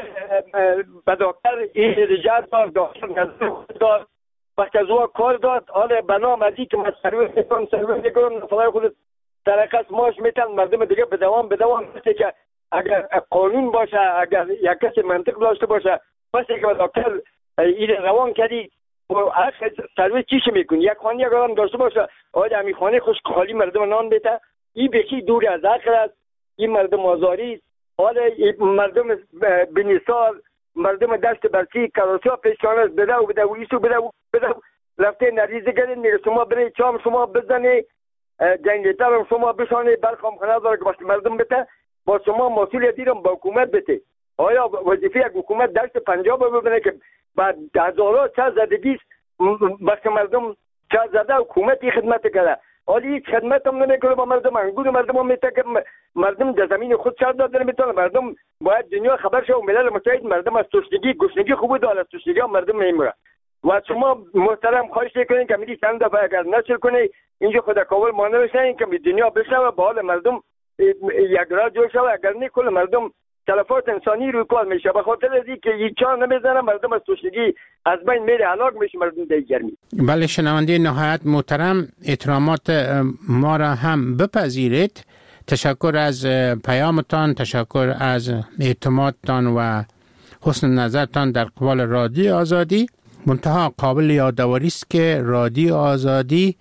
به دکتر این رجال دار دکتر دار وقتی از او کار داد، حالا بنام از این که من سرویس میکنم سرویس میکنم نفلای خود ترقص ماش میتن مردم دیگه به دوام به دوام مثل که اگر قانون باشه، اگر یک کسی منطق داشته باشه، مثل که دکتر این روان کردی و هر سرویس چیش میکنی؟ یک خانه یک آدم داشته باشه، آیا همی خانه خوش خالی مردم نان بیته؟ این بکی دور از عقل است. این مردم آزاری است. حالا مردم بنیسال مردم دست برسی کراسی ها پیشکان است بده و بده و ایسو بده و بده رفته نریزه گرد میگه شما بره چام شما بزنی جنگیتر هم شما بشانه برخام خانه داره که باشه مردم بده با شما مسئولیتی رو با حکومت بده. آیا وظیفه یک حکومت دست پنجاب ببینه که بعد هزارها چه زدگیست بس مردم چه زده حکومتی خدمت کرده، حالی هیچ خدمت هم نمیکنه با مردم. انگور مردم هم میته که مردم در زمین خود چه داد نمیتونه. مردم باید دنیا خبر شه و ملل متحد مردم از تشنگی گشنگی خوب داره، از تشنگی هم مردم نمیره. و شما محترم خواهش میکنین که میری چند دفعه اگر نشر کنی اینجا خدا کاول ما نمیشین که دنیا بشه و با حال مردم یک را جوش شه. اگر نیکل مردم تلفات انسانی روی کار میشه به خاطر از اینکه هیچ چا نمیزنه مردم از تشنگی از بین میره، هلاک میشه مردم دیگر می. بله شنونده نهایت محترم، احترامات ما را هم بپذیرید. تشکر از پیامتان، تشکر از اعتمادتان و حسن نظرتان در قبال رادیو آزادی. منتها قابل یادآوری است که رادیو آزادی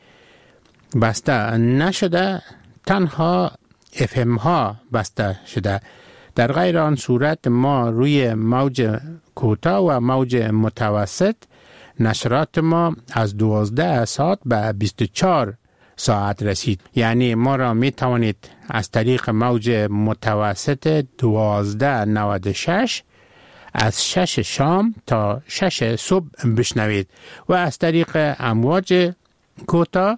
بسته نشده، تنها اف ام ها بسته شده. در غیر آن صورت ما روی موج کوتاه و موج متوسط نشرات ما از دوازده ساعت به بیست و چهار ساعت رسید. یعنی ما را می توانید از طریق موج متوسط دوازده نود و شش از شش شام تا شش صبح بشنوید و از طریق امواج کوتاه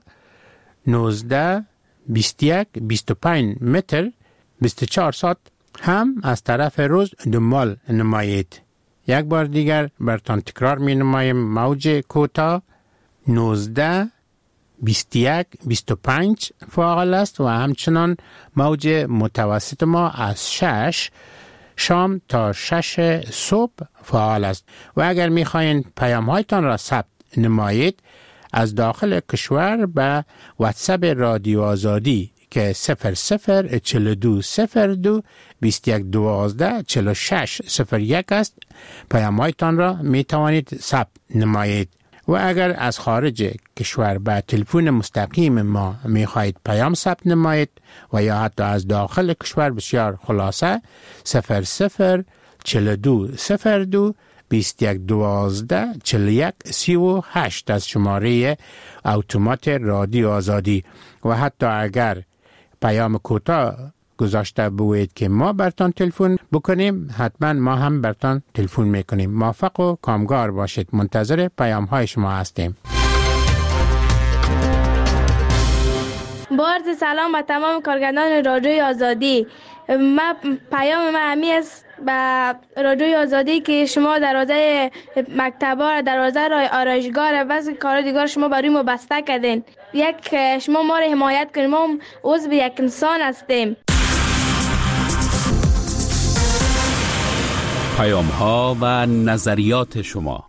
نوزده بیست و یک بیست و پنج متر بیست و چهار ساعت هم از طرف روز دنبال نمایید. یک بار دیگر برتان تکرار می نمایم. موج کوتاه نوزده بیست و یک بیست و پنج فعال است و همچنان موج متوسط ما از شش شام تا شش صبح فعال است و اگر می خواهید پیام هایتان را ثبت نمایید از داخل کشور به واتساپ رادیو آزادی که صفر صفر چهل و دو صفر دو بیست و یک دوازده چهل و شش صفر یک است پیام هایتان را می توانید ثبت نمایید. و اگر از خارج کشور به تلفن مستقیم ما می خواهید پیام ثبت نمایید و یا حتی از داخل کشور بسیار خلاصه صفر صفر چهل و دو صفر دو بیست و یک دوازده چهل و یک سی و هشت از شماره اتومات رادیو آزادی. و حتی اگر پیام کوتاه گذاشته بوید که ما برتان تلفن بکنیم حتما ما هم برتان تلفن میکنیم. موفق و کامگار باشید. منتظر پیام های شما هستیم. با عرض سلام به تمام کارگردان رادیوی آزادی. ما پیام ما همی است به رادیوی آزادی که شما دروازه مکتبا، دروازه آرایشگاه و بعضی کارا دیگر شما برای ما بسته کردین. یک شما ما را حمایت کنید. ما عضو یک انسان هستیم. پیام ها و نظریات شما.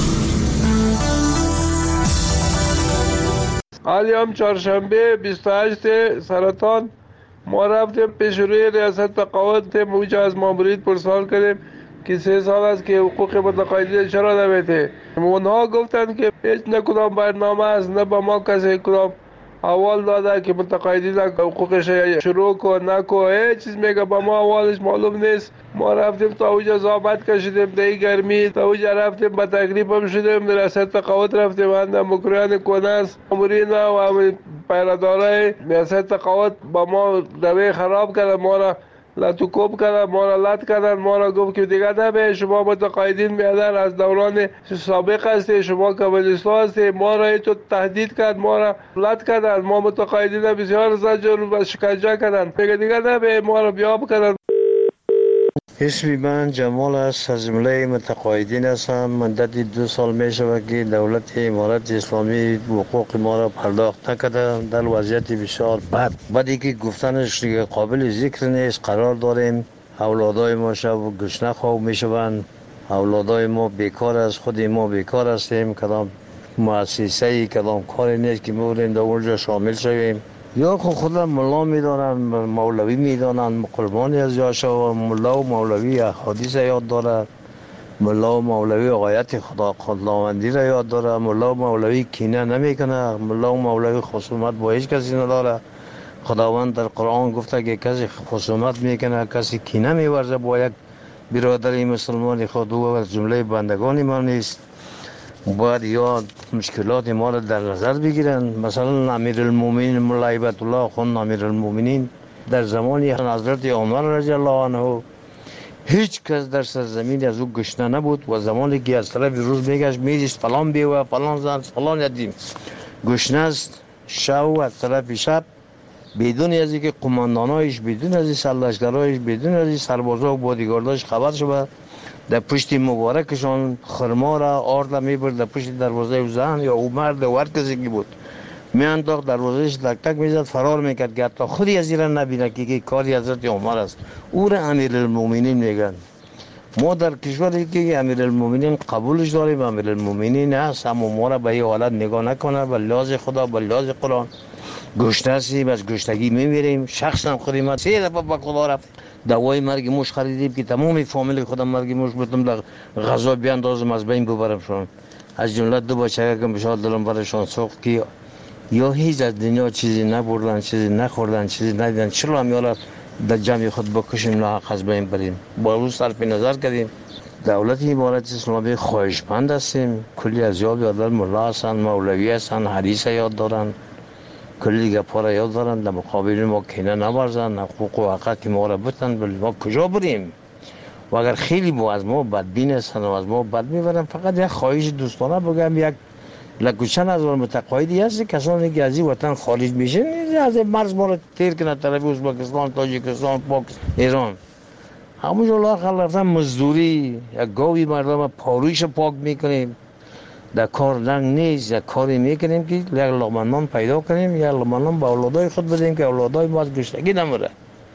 حالی هم چهارشنبه بیست و هشت سرطان ما رفتیم پیش روی ریاست تقاعد موجه از مامورید پرسوال کردیم که سه سال است که حقوق متقاعدین چرا نمیده. اونها گفتن که هیچ نه کدام برنامه است نه با ما کسی کدام اول داده که متقاعدین حقوقش شروع کن نکن. هیچ چیز میگه با ما اولش معلوم نیست. ما رفتیم تا اوجا زحمت کشیدیم در گرمی تا اوجا رفتیم با تکلیف هم شدیم در ریاست تقاعد رفتیم اند مکریان کناس مامورین و پیرادارای ریاست تقاعد با ما روی خراب کردن، ما را لطوکوب کردن، ما را لط کردن، ما را گفت که دیگه نبه شما متقاعدین میادن از دوران سابق هستی، شما کمونیستا هستی. ما را تو تهدید کرد، ما را لط کردن، ما متقاعدین بسیار زجر و شکنجه کردن. میگه دیگه نبه ما را بیاب کردن. اسمی من جمال است، از جمله متقاعدین هستم. مدت دو سال می شود که دولت امارت اسلامی حقوق ما را پرداخت نکرده. در وضعیت بسیار بد بدی که گفتنش قابل ذکر نیست قرار داریم. اولادای ما شب گشنه خواب می شوند، اولادای ما بیکار است، خود ما بیکار هستیم. کدام مؤسسه‌ای کدام کاری نیست که می‌بریم در اونجا شامل شویم. یا خود خود ملا میدانن، مولوی میدانن، قربانی از یاشا. ملا و مولوی احادیث یاد داره، ملا و مولوی آیت خدا خداوندی را یاد داره، ملا و مولوی کینه نمیکنه، ملا و مولوی خصومت با هیچ کسی نداره. خداوند در قرآن گفته که کسی خصومت میکنه، کسی کینه میورزه با یک برادری مسلمان خود او از جمله بندگان ما نیست. باید یا مشکلات ما را در نظر بگیرن. مثلا امیرالمومنین مولا هیبت الله خان امیرالمومنین در زمانی حضرت عمر رضی الله عنه هیچ کس در سرزمین از او گشنه نبود و زمانی که از طرف روز میگشت میدیست فلان بیوه فلان زن فلان یتیم گشنه است شو از طرف شب بدون از اینکه قماندانایش، بدون از این سرلشکرایش، بدون از این سربازا و بادیگارداش خبر شد در پشت مبارکشان خرما را آرد میبرد در پشت دروازه او زن یا او مرد و هر کسی که بود میانداخت دروازهش تک تک میزد فرار میکرد که حتی خودی از این را نبینه که کاری حضرت عمر است. او را امیرالمومنین میگن. ما در کشوری که امیرالمومنین قبولش داریم، امیرالمومنین هست، اما ما را به این حالت نگاه نکنه. به لحاظ خدا، به لحاظ قرآن گشنه هستیم، از گشنگی میمیریم. شخصا خودی ما سه دفعه به خدا رفت دوای مرگ موش خریدیم که تمام فامیل خودم مرگ موش بودم در غذا بیاندازم از بین ببرمشون. از جمله دو بچه که بشار دلم برشان سوخت که یا هیچ از دنیا چیزی نبردن، چیزی نخوردن، چیزی ندیدن، چرا هم یالا در جمع خود بکشیم ناحق از بین بریم. با روز صرف نظر کردیم. دولت امارت اسلامی خواهشمند هستیم. کلی از یاد یادل ملا هستن، مولوی هستن، حدیث یاد دارن، کلی دیگه پارا یاد دارن. در مقابل ما کینه نورزن، حقوق و حقیقت که ما را بتن، بل ما کجا بریم؟ و اگر خیلی با از ما بدبین هستن و از ما بد میبرن، فقط یک خواهش دوستانه بگم، یک لکوچن از متقاعدی هست کسانی که از این وطن خارج میشن از مرز ما را تیر کنه طرف ازبکستان، تاجیکستان، پاکستان، ایران. همونجا لااقل رفتن مزدوری، یک گاوی مردم پارویش پاک میکنیم، در کار لنگ نیست، یک کاری میکنیم که یک لقمه نان پیدا کنیم، یک لقمه نان به اولادای خود بدیم که اولادای ما از گشنگی نمره.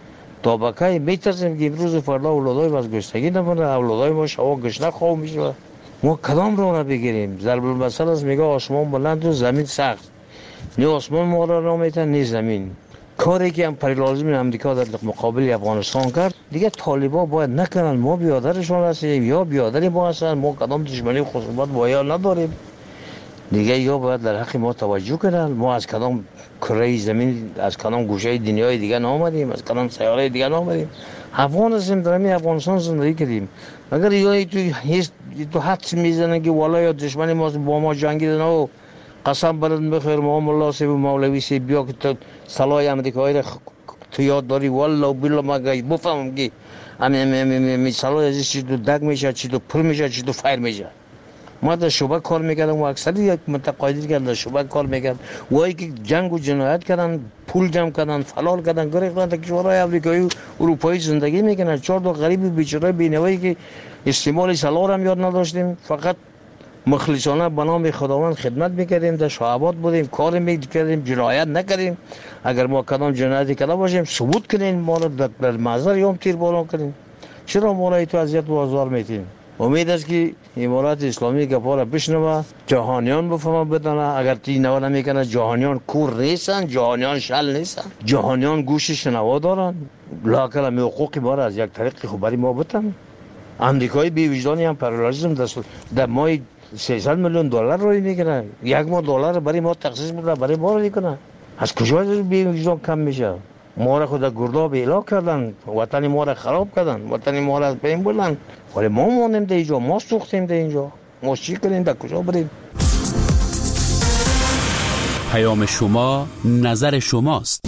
تا بکای میترسیم که امروز فردا اولادای از گشتگی نمونه، اولادای ما شوا گشنه خواه میشه. ما کدام رو را بگیریم؟ ضرب المثل است میگه آسمان بلند و زمین سخت. نه آسمان ما را نامیتن نه زمین. کاری که امپریالیسم امریکا در مقابل افغانستان کرد دیگه طالبا باید نکنن. ما بیادرشون هستیم یا بیادری ما هستن. ما کدام دشمنی خصوصیت با یا نداریم دیگه. یا باید در حق ما توجه کنن. ما از کدام کره زمین، از کدام گوشه دنیای دیگه نامدیم، از کدام سیاره دیگه نامدیم. افغان هستیم، در همین افغانستان زندگی کردیم. اگر یا تو هیچ تو حد میزنن که والا یا دشمنی ما با ما جنگیدن و قسم برات بخیر ما مولا سی و مولوی سی بیا که تو سلای امریکایی را تو یاد داری والله و بالله ما گاهی بفهمم که امی سلای ازش چی تو دگ میشه، چی تو پر میشه، چی تو فایر میشه. ما در شعبه کار میکردم و اکثر یک متقاعدی که در شعبه کار میکرد وایی که جنگ و جنایت کردن، پول جمع کردن، فلال کردن، گریختن تا کشورهای امریکایی و اروپایی زندگی میکنن. چهار تا غریب بیچاره بینوایی که استعمال سلاح هم یاد نداشتیم، فقط مخلصانه به نام خداوند خدمت میکردیم، در شعبات بودیم، کار میکردیم، جنایت نکردیم. اگر ما کدام جنایتی کرده باشیم ثبوت کنین، ما را در محضر یوم تیر باران کنین. چرا ما را تو اذیت و آزار میتین؟ امید است که امارات اسلامی گپا را بشنوه، جهانیان بفهمه بدانه. اگر تی نوا نمیکنه جهانیان کور نیستن، جهانیان شل نیستن، جهانیان گوش شنوا دارن. لاکل می حقوقی ما را از یک طریق خبری ما بتن. امریکایی بی وجدانی هم پروالیزم در ماه سیصد میلیون دلار روی میکنه. یک ماه دلار برای ما تخصیص میکنه، برای ما رو میکنه. از کجا بی وجدان کم میشه؟ ما را خود گرداب اعلا کردن، وطن ما را خراب کردن، وطن ما را از بین بردن. ولی ما مانیم در اینجا، ما سوختیم در اینجا. ما چی کنیم؟ در کجا بریم؟ پیام شما نظر شماست.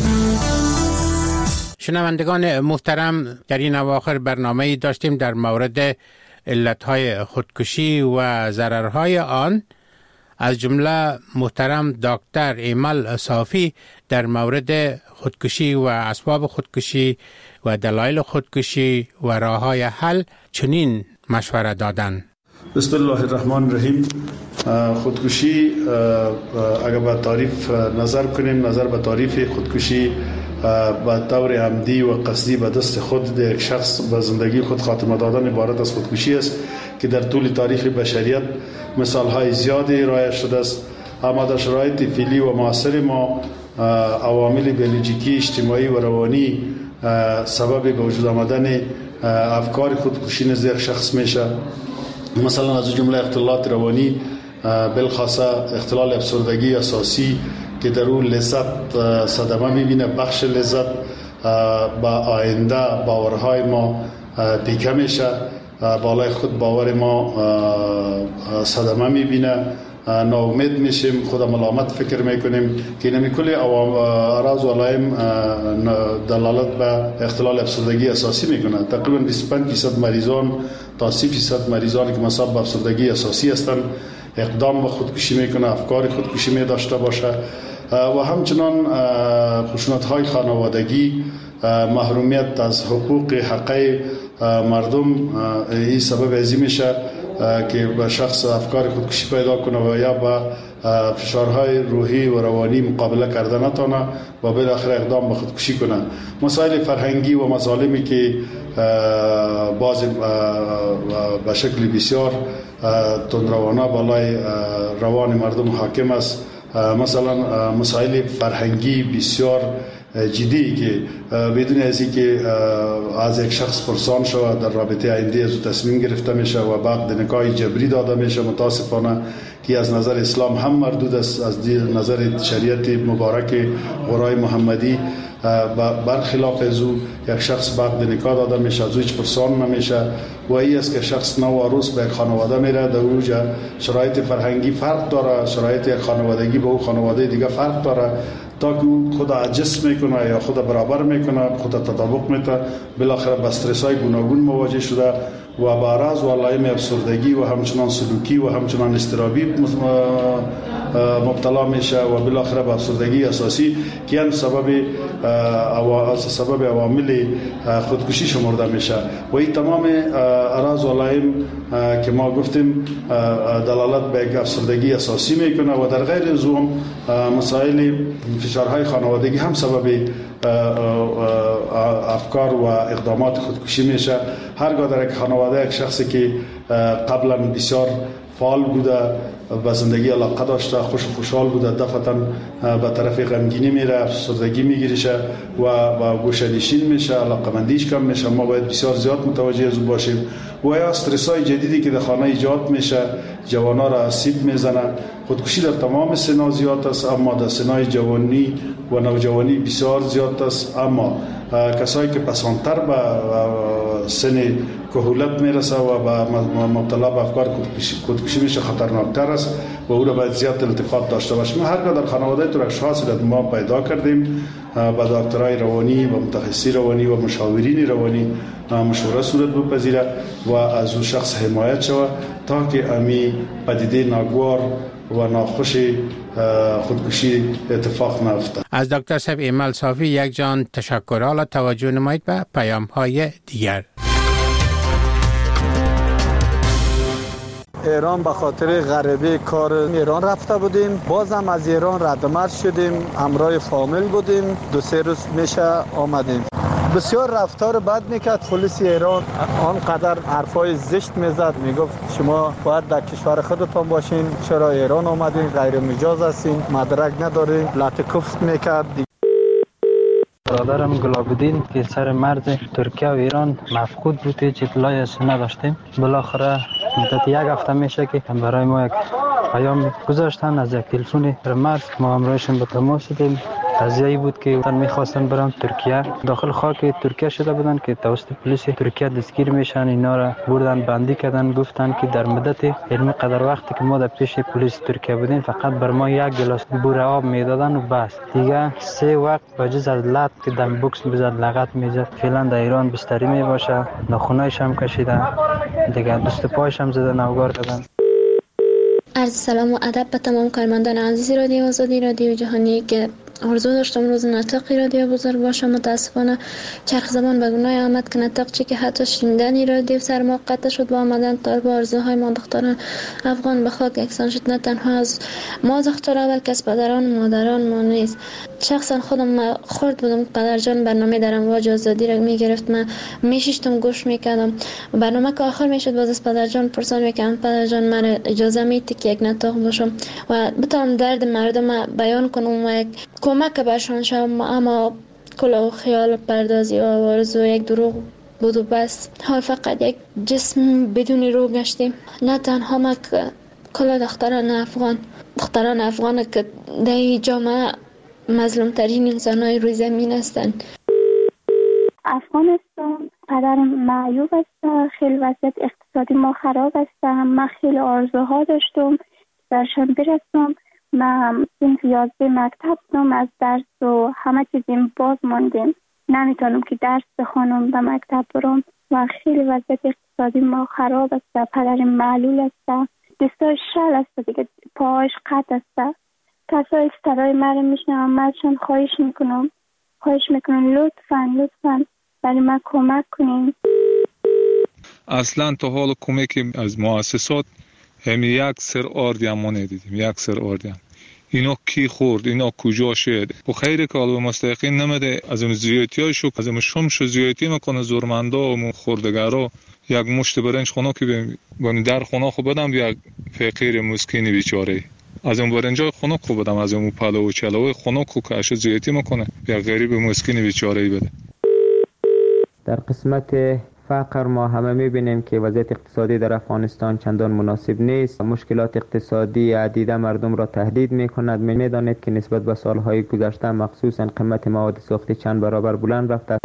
شنوندگان محترم، در این اواخر برنامه‌ای داشتیم در مورد علتهای خودکشی و ضررهای آن. از جمله محترم دکتر ایمل صافی در مورد خودکشی و اسباب خودکشی و دلایل خودکشی و راههای حل چنین مشوره دادند. بسم الله الرحمن الرحیم. خودکشی اگر به تعریف نظر کنیم، نظر به تعریف خودکشی به طور عمدی و قصدی به دست خود یک شخص به زندگی خود خاتمه دادن عبارت از خودکشی است که در طول تاریخ بشریت مثال‌های زیادی رایج شده است. اما در شرایط فعلی و معاصر ما عوامل بیولوژیکی، اجتماعی و روانی سبب به وجود آمدن افکار خودکشی نزد شخص میشه. مثلا از جمله اختلالات روانی، بالخاصه اختلال افسردگی اساسی که در اون لذت صدمه میبینه، بخش لذت با آینده باورهای ما پیکه میشه، بالای خود باور ما صدمه میبینه، ناامید میشیم، خود ملامت فکر میکنیم که نمی کلی اراز و علائم دلالت به اختلال افسردگی اساسی میکنه. تقریبا بیست و پنج درصد مریضان تا سی درصد مریضانی که مصاب به افسردگی اساسی هستند اقدام به خودکشی میکنه، افکار خودکشی می داشته باشه. و همچنان خشونت‌های خانوادگی، محرومیت از حقوق حقوق مردم این سبب ازی میشه که به شخص افکار خودکشی پیدا کنه و یا با فشارهای روحی و روانی مقابله کرده نتونه و بالاخره اقدام به خودکشی کنه. مسائل فرهنگی و مظالمی که باز به شکل بسیار تندروانه بالای روان مردم حاکم است. مثلا مسائل فرهنگی بسیار جدی که بدون از اینکه از یک شخص پرسان شود در رابطه آینده از تصمیم گرفته میشه و بعد نکاح جبری داده میشه، متاسفانه که از نظر اسلام هم مردود است، از نظر شریعت مبارک قرآن محمدی برخلاف از او یک شخص بعد نکاح داده میشه، از او هیچ پرسان نمیشه و این است که شخص نو عروس به خانواده میره. در اونجا شرایط فرهنگی فرق داره، شرایط خانوادگی به او خانواده دیگه فرق داره تا که خود عجز میکنه یا خود برابر میکنه، خود تطابق میده، بالاخره با استرس های گوناگون مواجه شده و با اعراض و علائم افسردگی و همچنان سلوکی و همچنان اضطرابی مبتلا میشه و بالاخره به افسردگی اساسی که هم سبب سبب عوامل خودکشی شمرده میشه و این تمام اعراض و علائم که ما گفتیم دلالت به افسردگی اساسی میکنه و در غیر از اون مسائل فشارهای خانوادگی هم سبب افکار و اقدامات خودکشی میشه. هرگاه در یک خانواده یک شخصی که قبلا بسیار فعال بوده، به زندگی علاقه داشته، خوش و خوشحال بوده، دفعتا به طرف غمگینی میره، افسردگی میگیرشه و با گوشه‌نشین میشه، علاقمندیش کم میشه. ما باید بسیار زیاد متوجه از باشیم و یا استرس های جدیدی که در خانه ایجاد میشه جوانا را آسیب میزنه. خودکشی در تمام سنا زیاد است، اما در سنای جوانی و نوجوانی بسیار زیاد است. اما کسایی که پسانتر به سن کهولت میرسه و به مبتلا به افکار خودکشی میشه خطرناکتر است و او را باید زیاد التفات داشته باشیم. هرگاه در خانواده تو اشخاص را ما پیدا کردیم، با دکترای روانی و متخصصی روانی و مشاورین روانی مشوره صورت بپذیره و از او شخص حمایت شود تا که امی پدیده ناگوار و ناخوش خودکشی اتفاق نیفته. از دکتر صاحب ایمل صافی یک جان تشکر. حالا توجه نمایید به پیام های دیگر. ایران به خاطر غریبه کار ایران رفته بودیم، بازم از ایران ردمرد شدیم، همراه فامیل بودیم، دو سه روز میشه آمدیم. بسیار رفتار بد میکرد پلیس ایران، آنقدر حرفای زشت میزد، میگفت شما باید در کشور خودتان باشین، چرا ایران آمدین، غیر مجاز هستین، مدرک ندارین، لطکفت میکرد. برادرم گلابودین که سر مرز ترکیه و ایران مفقود بود، هیچ اطلاعی از نداشتیم. بالاخره مدت یک هفته میشه که برای ما یک پیام گذاشتن از یک تلفن مرز، ما همراهشون به تماس شدیم. قضیه‌ای بود که اون می‌خواستن برن ترکیه، داخل خاک ترکیه شده بودن که توسط پلیس ترکیه دستگیر میشن، اینا را بردن بندی کردن، گفتن که در مدت علمی قدر وقتی که ما در پیش پلیس ترکیه بودیم فقط بر ما یک گلاس بور آب میدادن و بس، دیگه سه وقت بجز از لط که دم بوکس میزد لغت میزد. فعلا در ایران بستری میباشه، ناخونایش هم کشیدن، دیگه دست پایش هم زدن، نوگار کردن. عرض سلام و ادب به تمام کارمندان عزیز رادیو آزادی رادیو جهانی که آرزو داشتم روز نطقی رادیو بزرگ باشم. متاسفانه چرخ زمان به گناه آمد که نطق چی که حتی شنیدن رادیو سر ما قطع شد با آمدن طالب آرزوهای ما دختران افغان به خاک یکسان شد. نه تنها از ما دختران بلکه از پدران و مادران ما نیست. شخصا خودم خورد بودم پدرجان برنامه در امواج آزادی را میگرفت، من میشیشتم گوش میکردم. برنامه که آخر میشد باز از پدرجان پرسان میکردم پدرجان من اجازه میدی که یک نطق باشم و بتونم درد مردم بیان کنم و یک کمک برشان شوم، اما کل خیال پردازی و آرزو یک دروغ بود و بس. حال فقط یک جسم بدون روح گشتیم. نه تنها ما که کل دختران افغان دختران افغان که در جامعه مظلوم ترین انسان های روی زمین هستند. افغانستان پدرم معیوب است، خیلی وضعیت اقتصادی ما خراب است. من خیلی آرزوها داشتم درشان برسم. من صنف یازده مکتب بودم، از درس و همه چیزیم باز ماندیم، نمیتونم که درس بخونم به مکتب برم و خیلی وضعیت اقتصادی ما خراب است. پدرم معلول است، دستاش شل است، دیگه پاهاش قطع است. کسایی که صدای من میشنم منشان خواهش میکنم خواهش میکنم لطفا لطفا برای من کمک کنین. اصلا تا حال کمک از مؤسسات همین یک سر آردی هم ما ندیدیم، یک سر آردی هم. اینا کی خورد، اینا کجا شد؟ و خیلی که علوم مستقیم نمیده از اون زیادتی هایشو از اون شمش زیادتی میکنه زورمندا و خوردگارا. یک مشت برنج خونه که بهم در خونه خو بدم یک فقیر مسکین بیچاره، از اون برنجای خونه خو بدم، از اون پلو و چلوی خونه کو که اش زیادتی میکنه یک غریب مسکین بیچاره بده. در قسمت فقر ما همه میبینیم که وضعیت اقتصادی در افغانستان چندان مناسب نیست. مشکلات اقتصادی عدیده مردم را تهدید میکند. میدانید که نسبت به سالهای گذشته مخصوصا قیمت مواد سوختی چند برابر بلند رفته.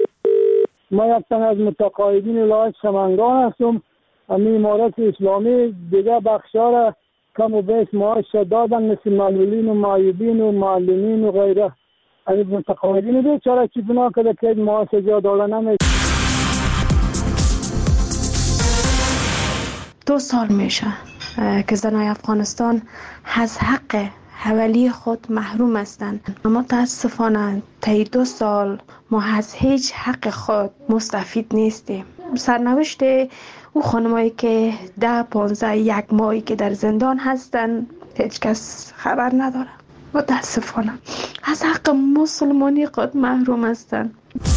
ما یک تن از متقاعدین ولایت سمنگان هستم. همین امارت اسلامی دیگه بخشا را کم و بیش معاش دادن، مثل معلولین و معیوبین و معلمین و غیره. از متقاعدین بیچاره چی بنا کرده که معاش جا داده نمیشه. دو سال میشه که زنای افغانستان از حق حوالی خود محروم هستند. متاسفانه طی دو سال ما از هیچ حق خود مستفید نیستیم. سرنوشت او خانمایی که ده پانزده یک ماهی که در زندان هستند هیچ کس خبر نداره. متاسفانه از حق مسلمانی خود محروم هستند.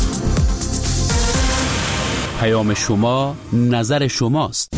پیام شما نظر شماست.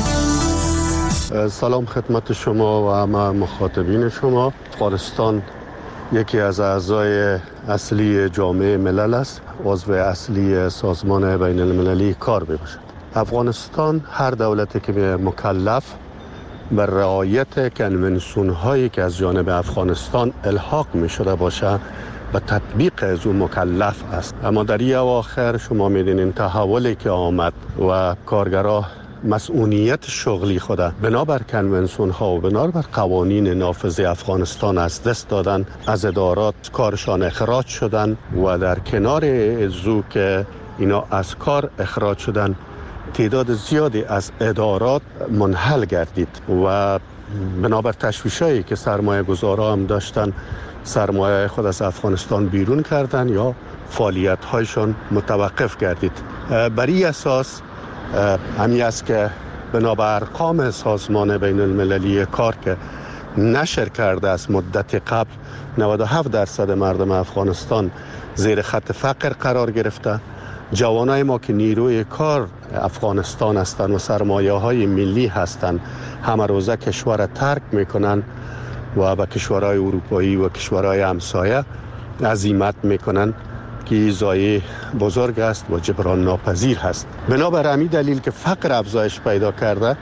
سلام خدمت شما و همه مخاطبین شما. افغانستان یکی از اعضای اصلی جامعه ملل است، عضو اصلی سازمان بین المللی کار میباشد. افغانستان هر دولتی که مکلف بر رعایت کنونسیون هایی که از جانب افغانستان الحاق می شده باشه به تطبیق از اون مکلف است. اما در این اواخر شما میدونین تحولی که آمد و کارگرها مسئولیت شغلی خود بنابر کنونسیون ها و بنابر قوانین نافذ افغانستان از دست دادن، از ادارات کارشان اخراج شدن و در کنار ازو که اینا از کار اخراج شدن تعداد زیادی از ادارات منحل گردید و بنابر تشویشایی که سرمایه گذارا هم داشتن سرمایه خود از افغانستان بیرون کردن یا فعالیت هایشان متوقف گردید. بر این اساس همی است که بنابر ارقام سازمان بین المللی کار که نشر کرده است مدت قبل نود و هفت درصد مردم افغانستان زیر خط فقر قرار گرفته. جوانای ما که نیروی کار افغانستان هستند و سرمایه های ملی هستند همه روزه کشور ترک میکنن و به کشورهای اروپایی و کشورهای همسایه عزیمت میکنن که ضایعه بزرگ است و جبران ناپذیر هست. بنابر همین دلیل که فقر افزایش پیدا کرده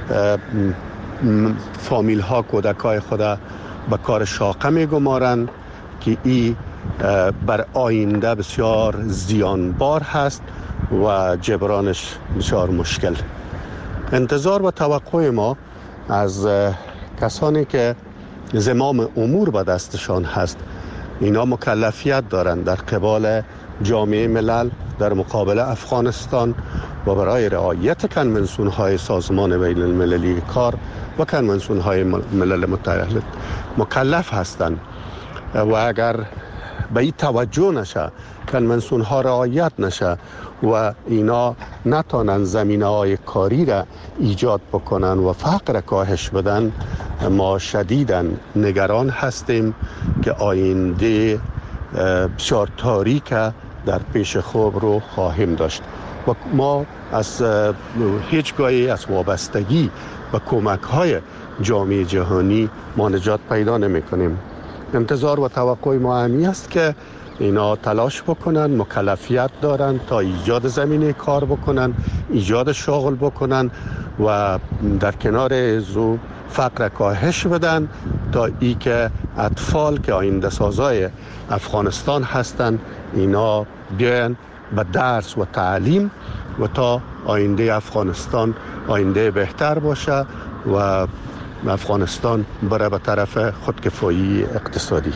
فامیل ها کودک های خود به کار شاقه میگمارند که این بر آینده بسیار زیانبار هست و جبرانش بسیار مشکل. انتظار و توقع ما از کسانی که زمام امور به دستشان هست اینا مکلفیت دارند در قبال جامعه ملل در مقابل افغانستان و برای رعایت کنونسیون های سازمان بین المللی کار و کنونسیون های ملل متحد مکلف هستند و اگر به این توجه نشه، کنونسیون ها رعایت نشه و اینا نتانن زمینه های کاری را ایجاد بکنن و فقر کاهش بدن، ما شدیداً نگران هستیم که آینده بسیار تاریک در پیش خوب رو خواهیم داشت و ما از هیچگاهی از وابستگی و کمک های جامعه جهانی ما نجات پیدا نمی کنیم. انتظار و توقع ما همی است که اینا تلاش بکنن، مکلفیت دارن تا ایجاد زمینه کار بکنن، ایجاد شغل بکنن و در کنار ازو فقر کاهش بدن تا ای که اطفال که آینده سازای افغانستان هستن اینا بیان به درس و تعلیم و تا آینده افغانستان آینده بهتر باشه و افغانستان بره به طرف خودکفایی اقتصادی.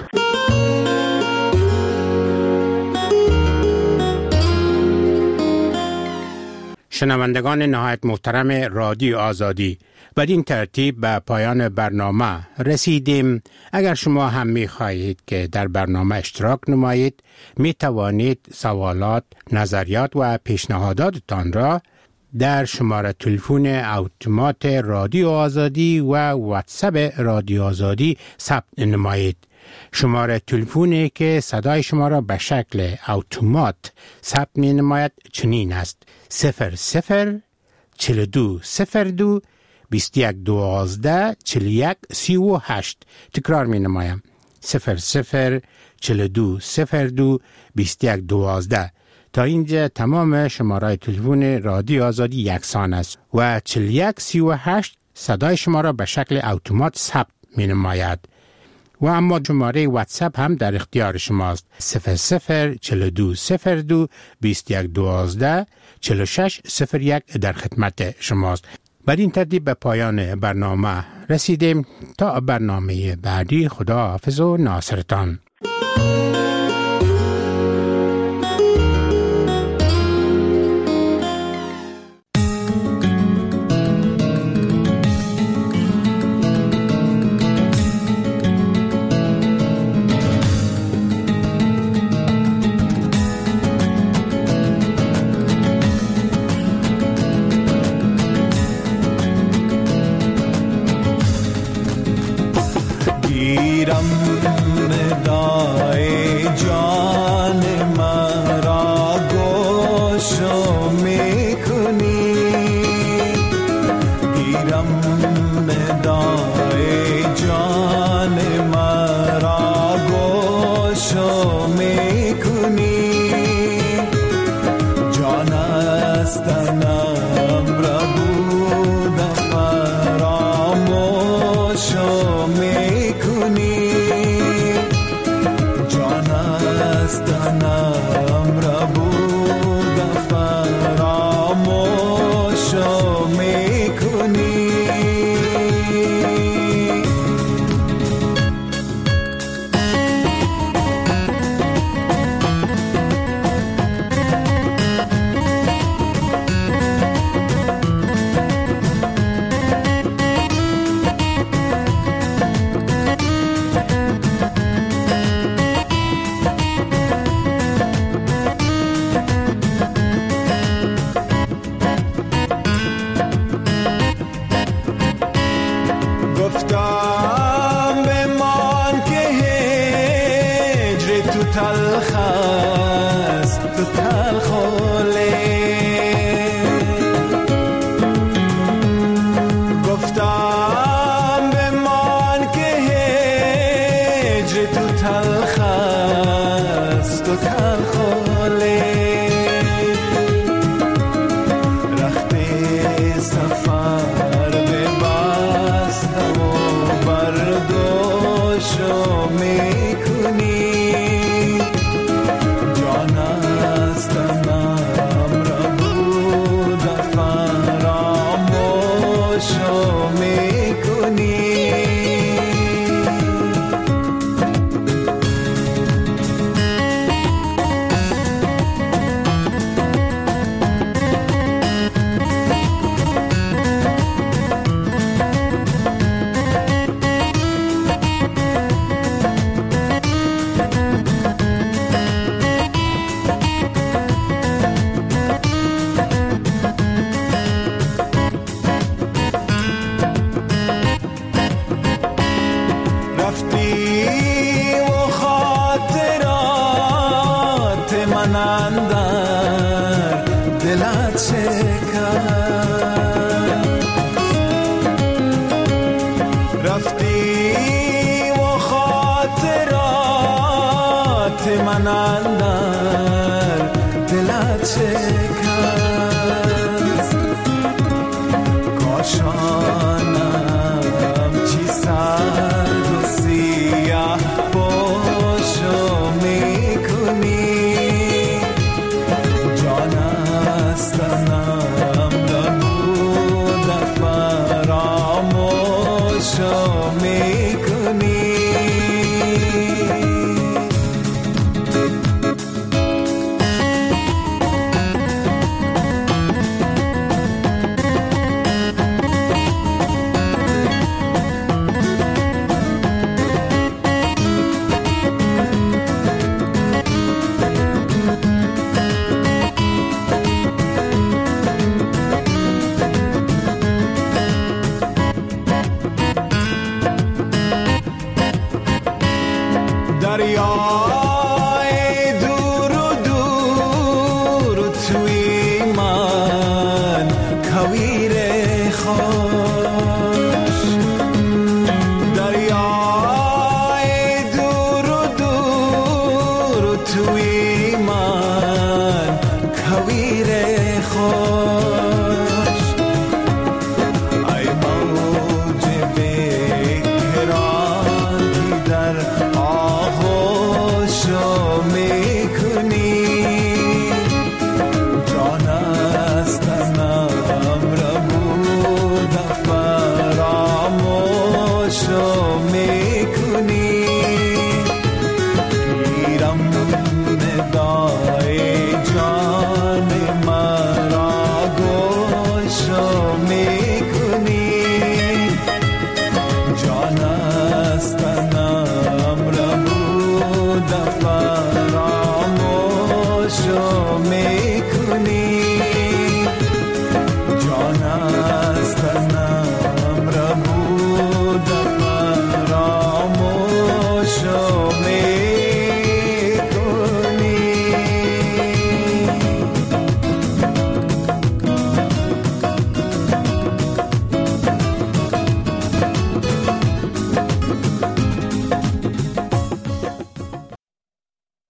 شنوندگان نهایت محترم رادیو آزادی، بدین ترتیب به پایان برنامه رسیدیم. اگر شما هم می خواهید که در برنامه اشتراک نمایید می توانید سوالات، نظریات و پیشنهاداتتان را در شماره تلفن اتومات رادیو آزادی و واتساپ رادیو آزادی ثبت نمایید. شماره تلفنی که صدای شما را به شکل اتومات ثبت می نماید چنین است: صفر صفر چل دو صفر دو بیست یک دوازده چل یک سی و هشت. تکرار می نمایم: صفر صفر چل دو صفر دو بیست یک دوازده. تا اینجا تمام شماره تلفن رادیو آزادی یکسان است و چل یک سی و هشت صدای شما را به شکل اتومات ثبت می نماید. و اما شماره واتساپ هم در اختیار شماست: صفر صفر چل دو صفر دو بیست یک دوازده چل شش صفر یک در خدمت شماست. بدین ترتیب به پایان برنامه رسیدیم. تا برنامه بعدی، خدا حافظ و ناصرتان. میکنی جان است تنم را بود فراموش میکنی جان است تنم را بود فراموش میکنی گفتم بمان که هجر تو تلخ است تو تلخوله گفتم بمان که هجر تو تلخ است تو تلخوله رخت سفر ببستم و برداشو میکنی جان است تنم را بود فراموشو میکنی رفتی و خاطرات من اندر دلت شکست رفتی و خاطرات من اندر دلت شکست کاشانم چی سرد و سیاه پاشو میکنی جان است تنم را بود فراموشو میکنی دریای دور و دور توی من کویر خوش دریای دور و دور توی من کویر خوش ای موج بیکران در آغوشو میکنی جان است تنم را بود فراموشو میکنی گیرم ندای جان مرا گوشو میکنی جان است تنم را بود فراموشو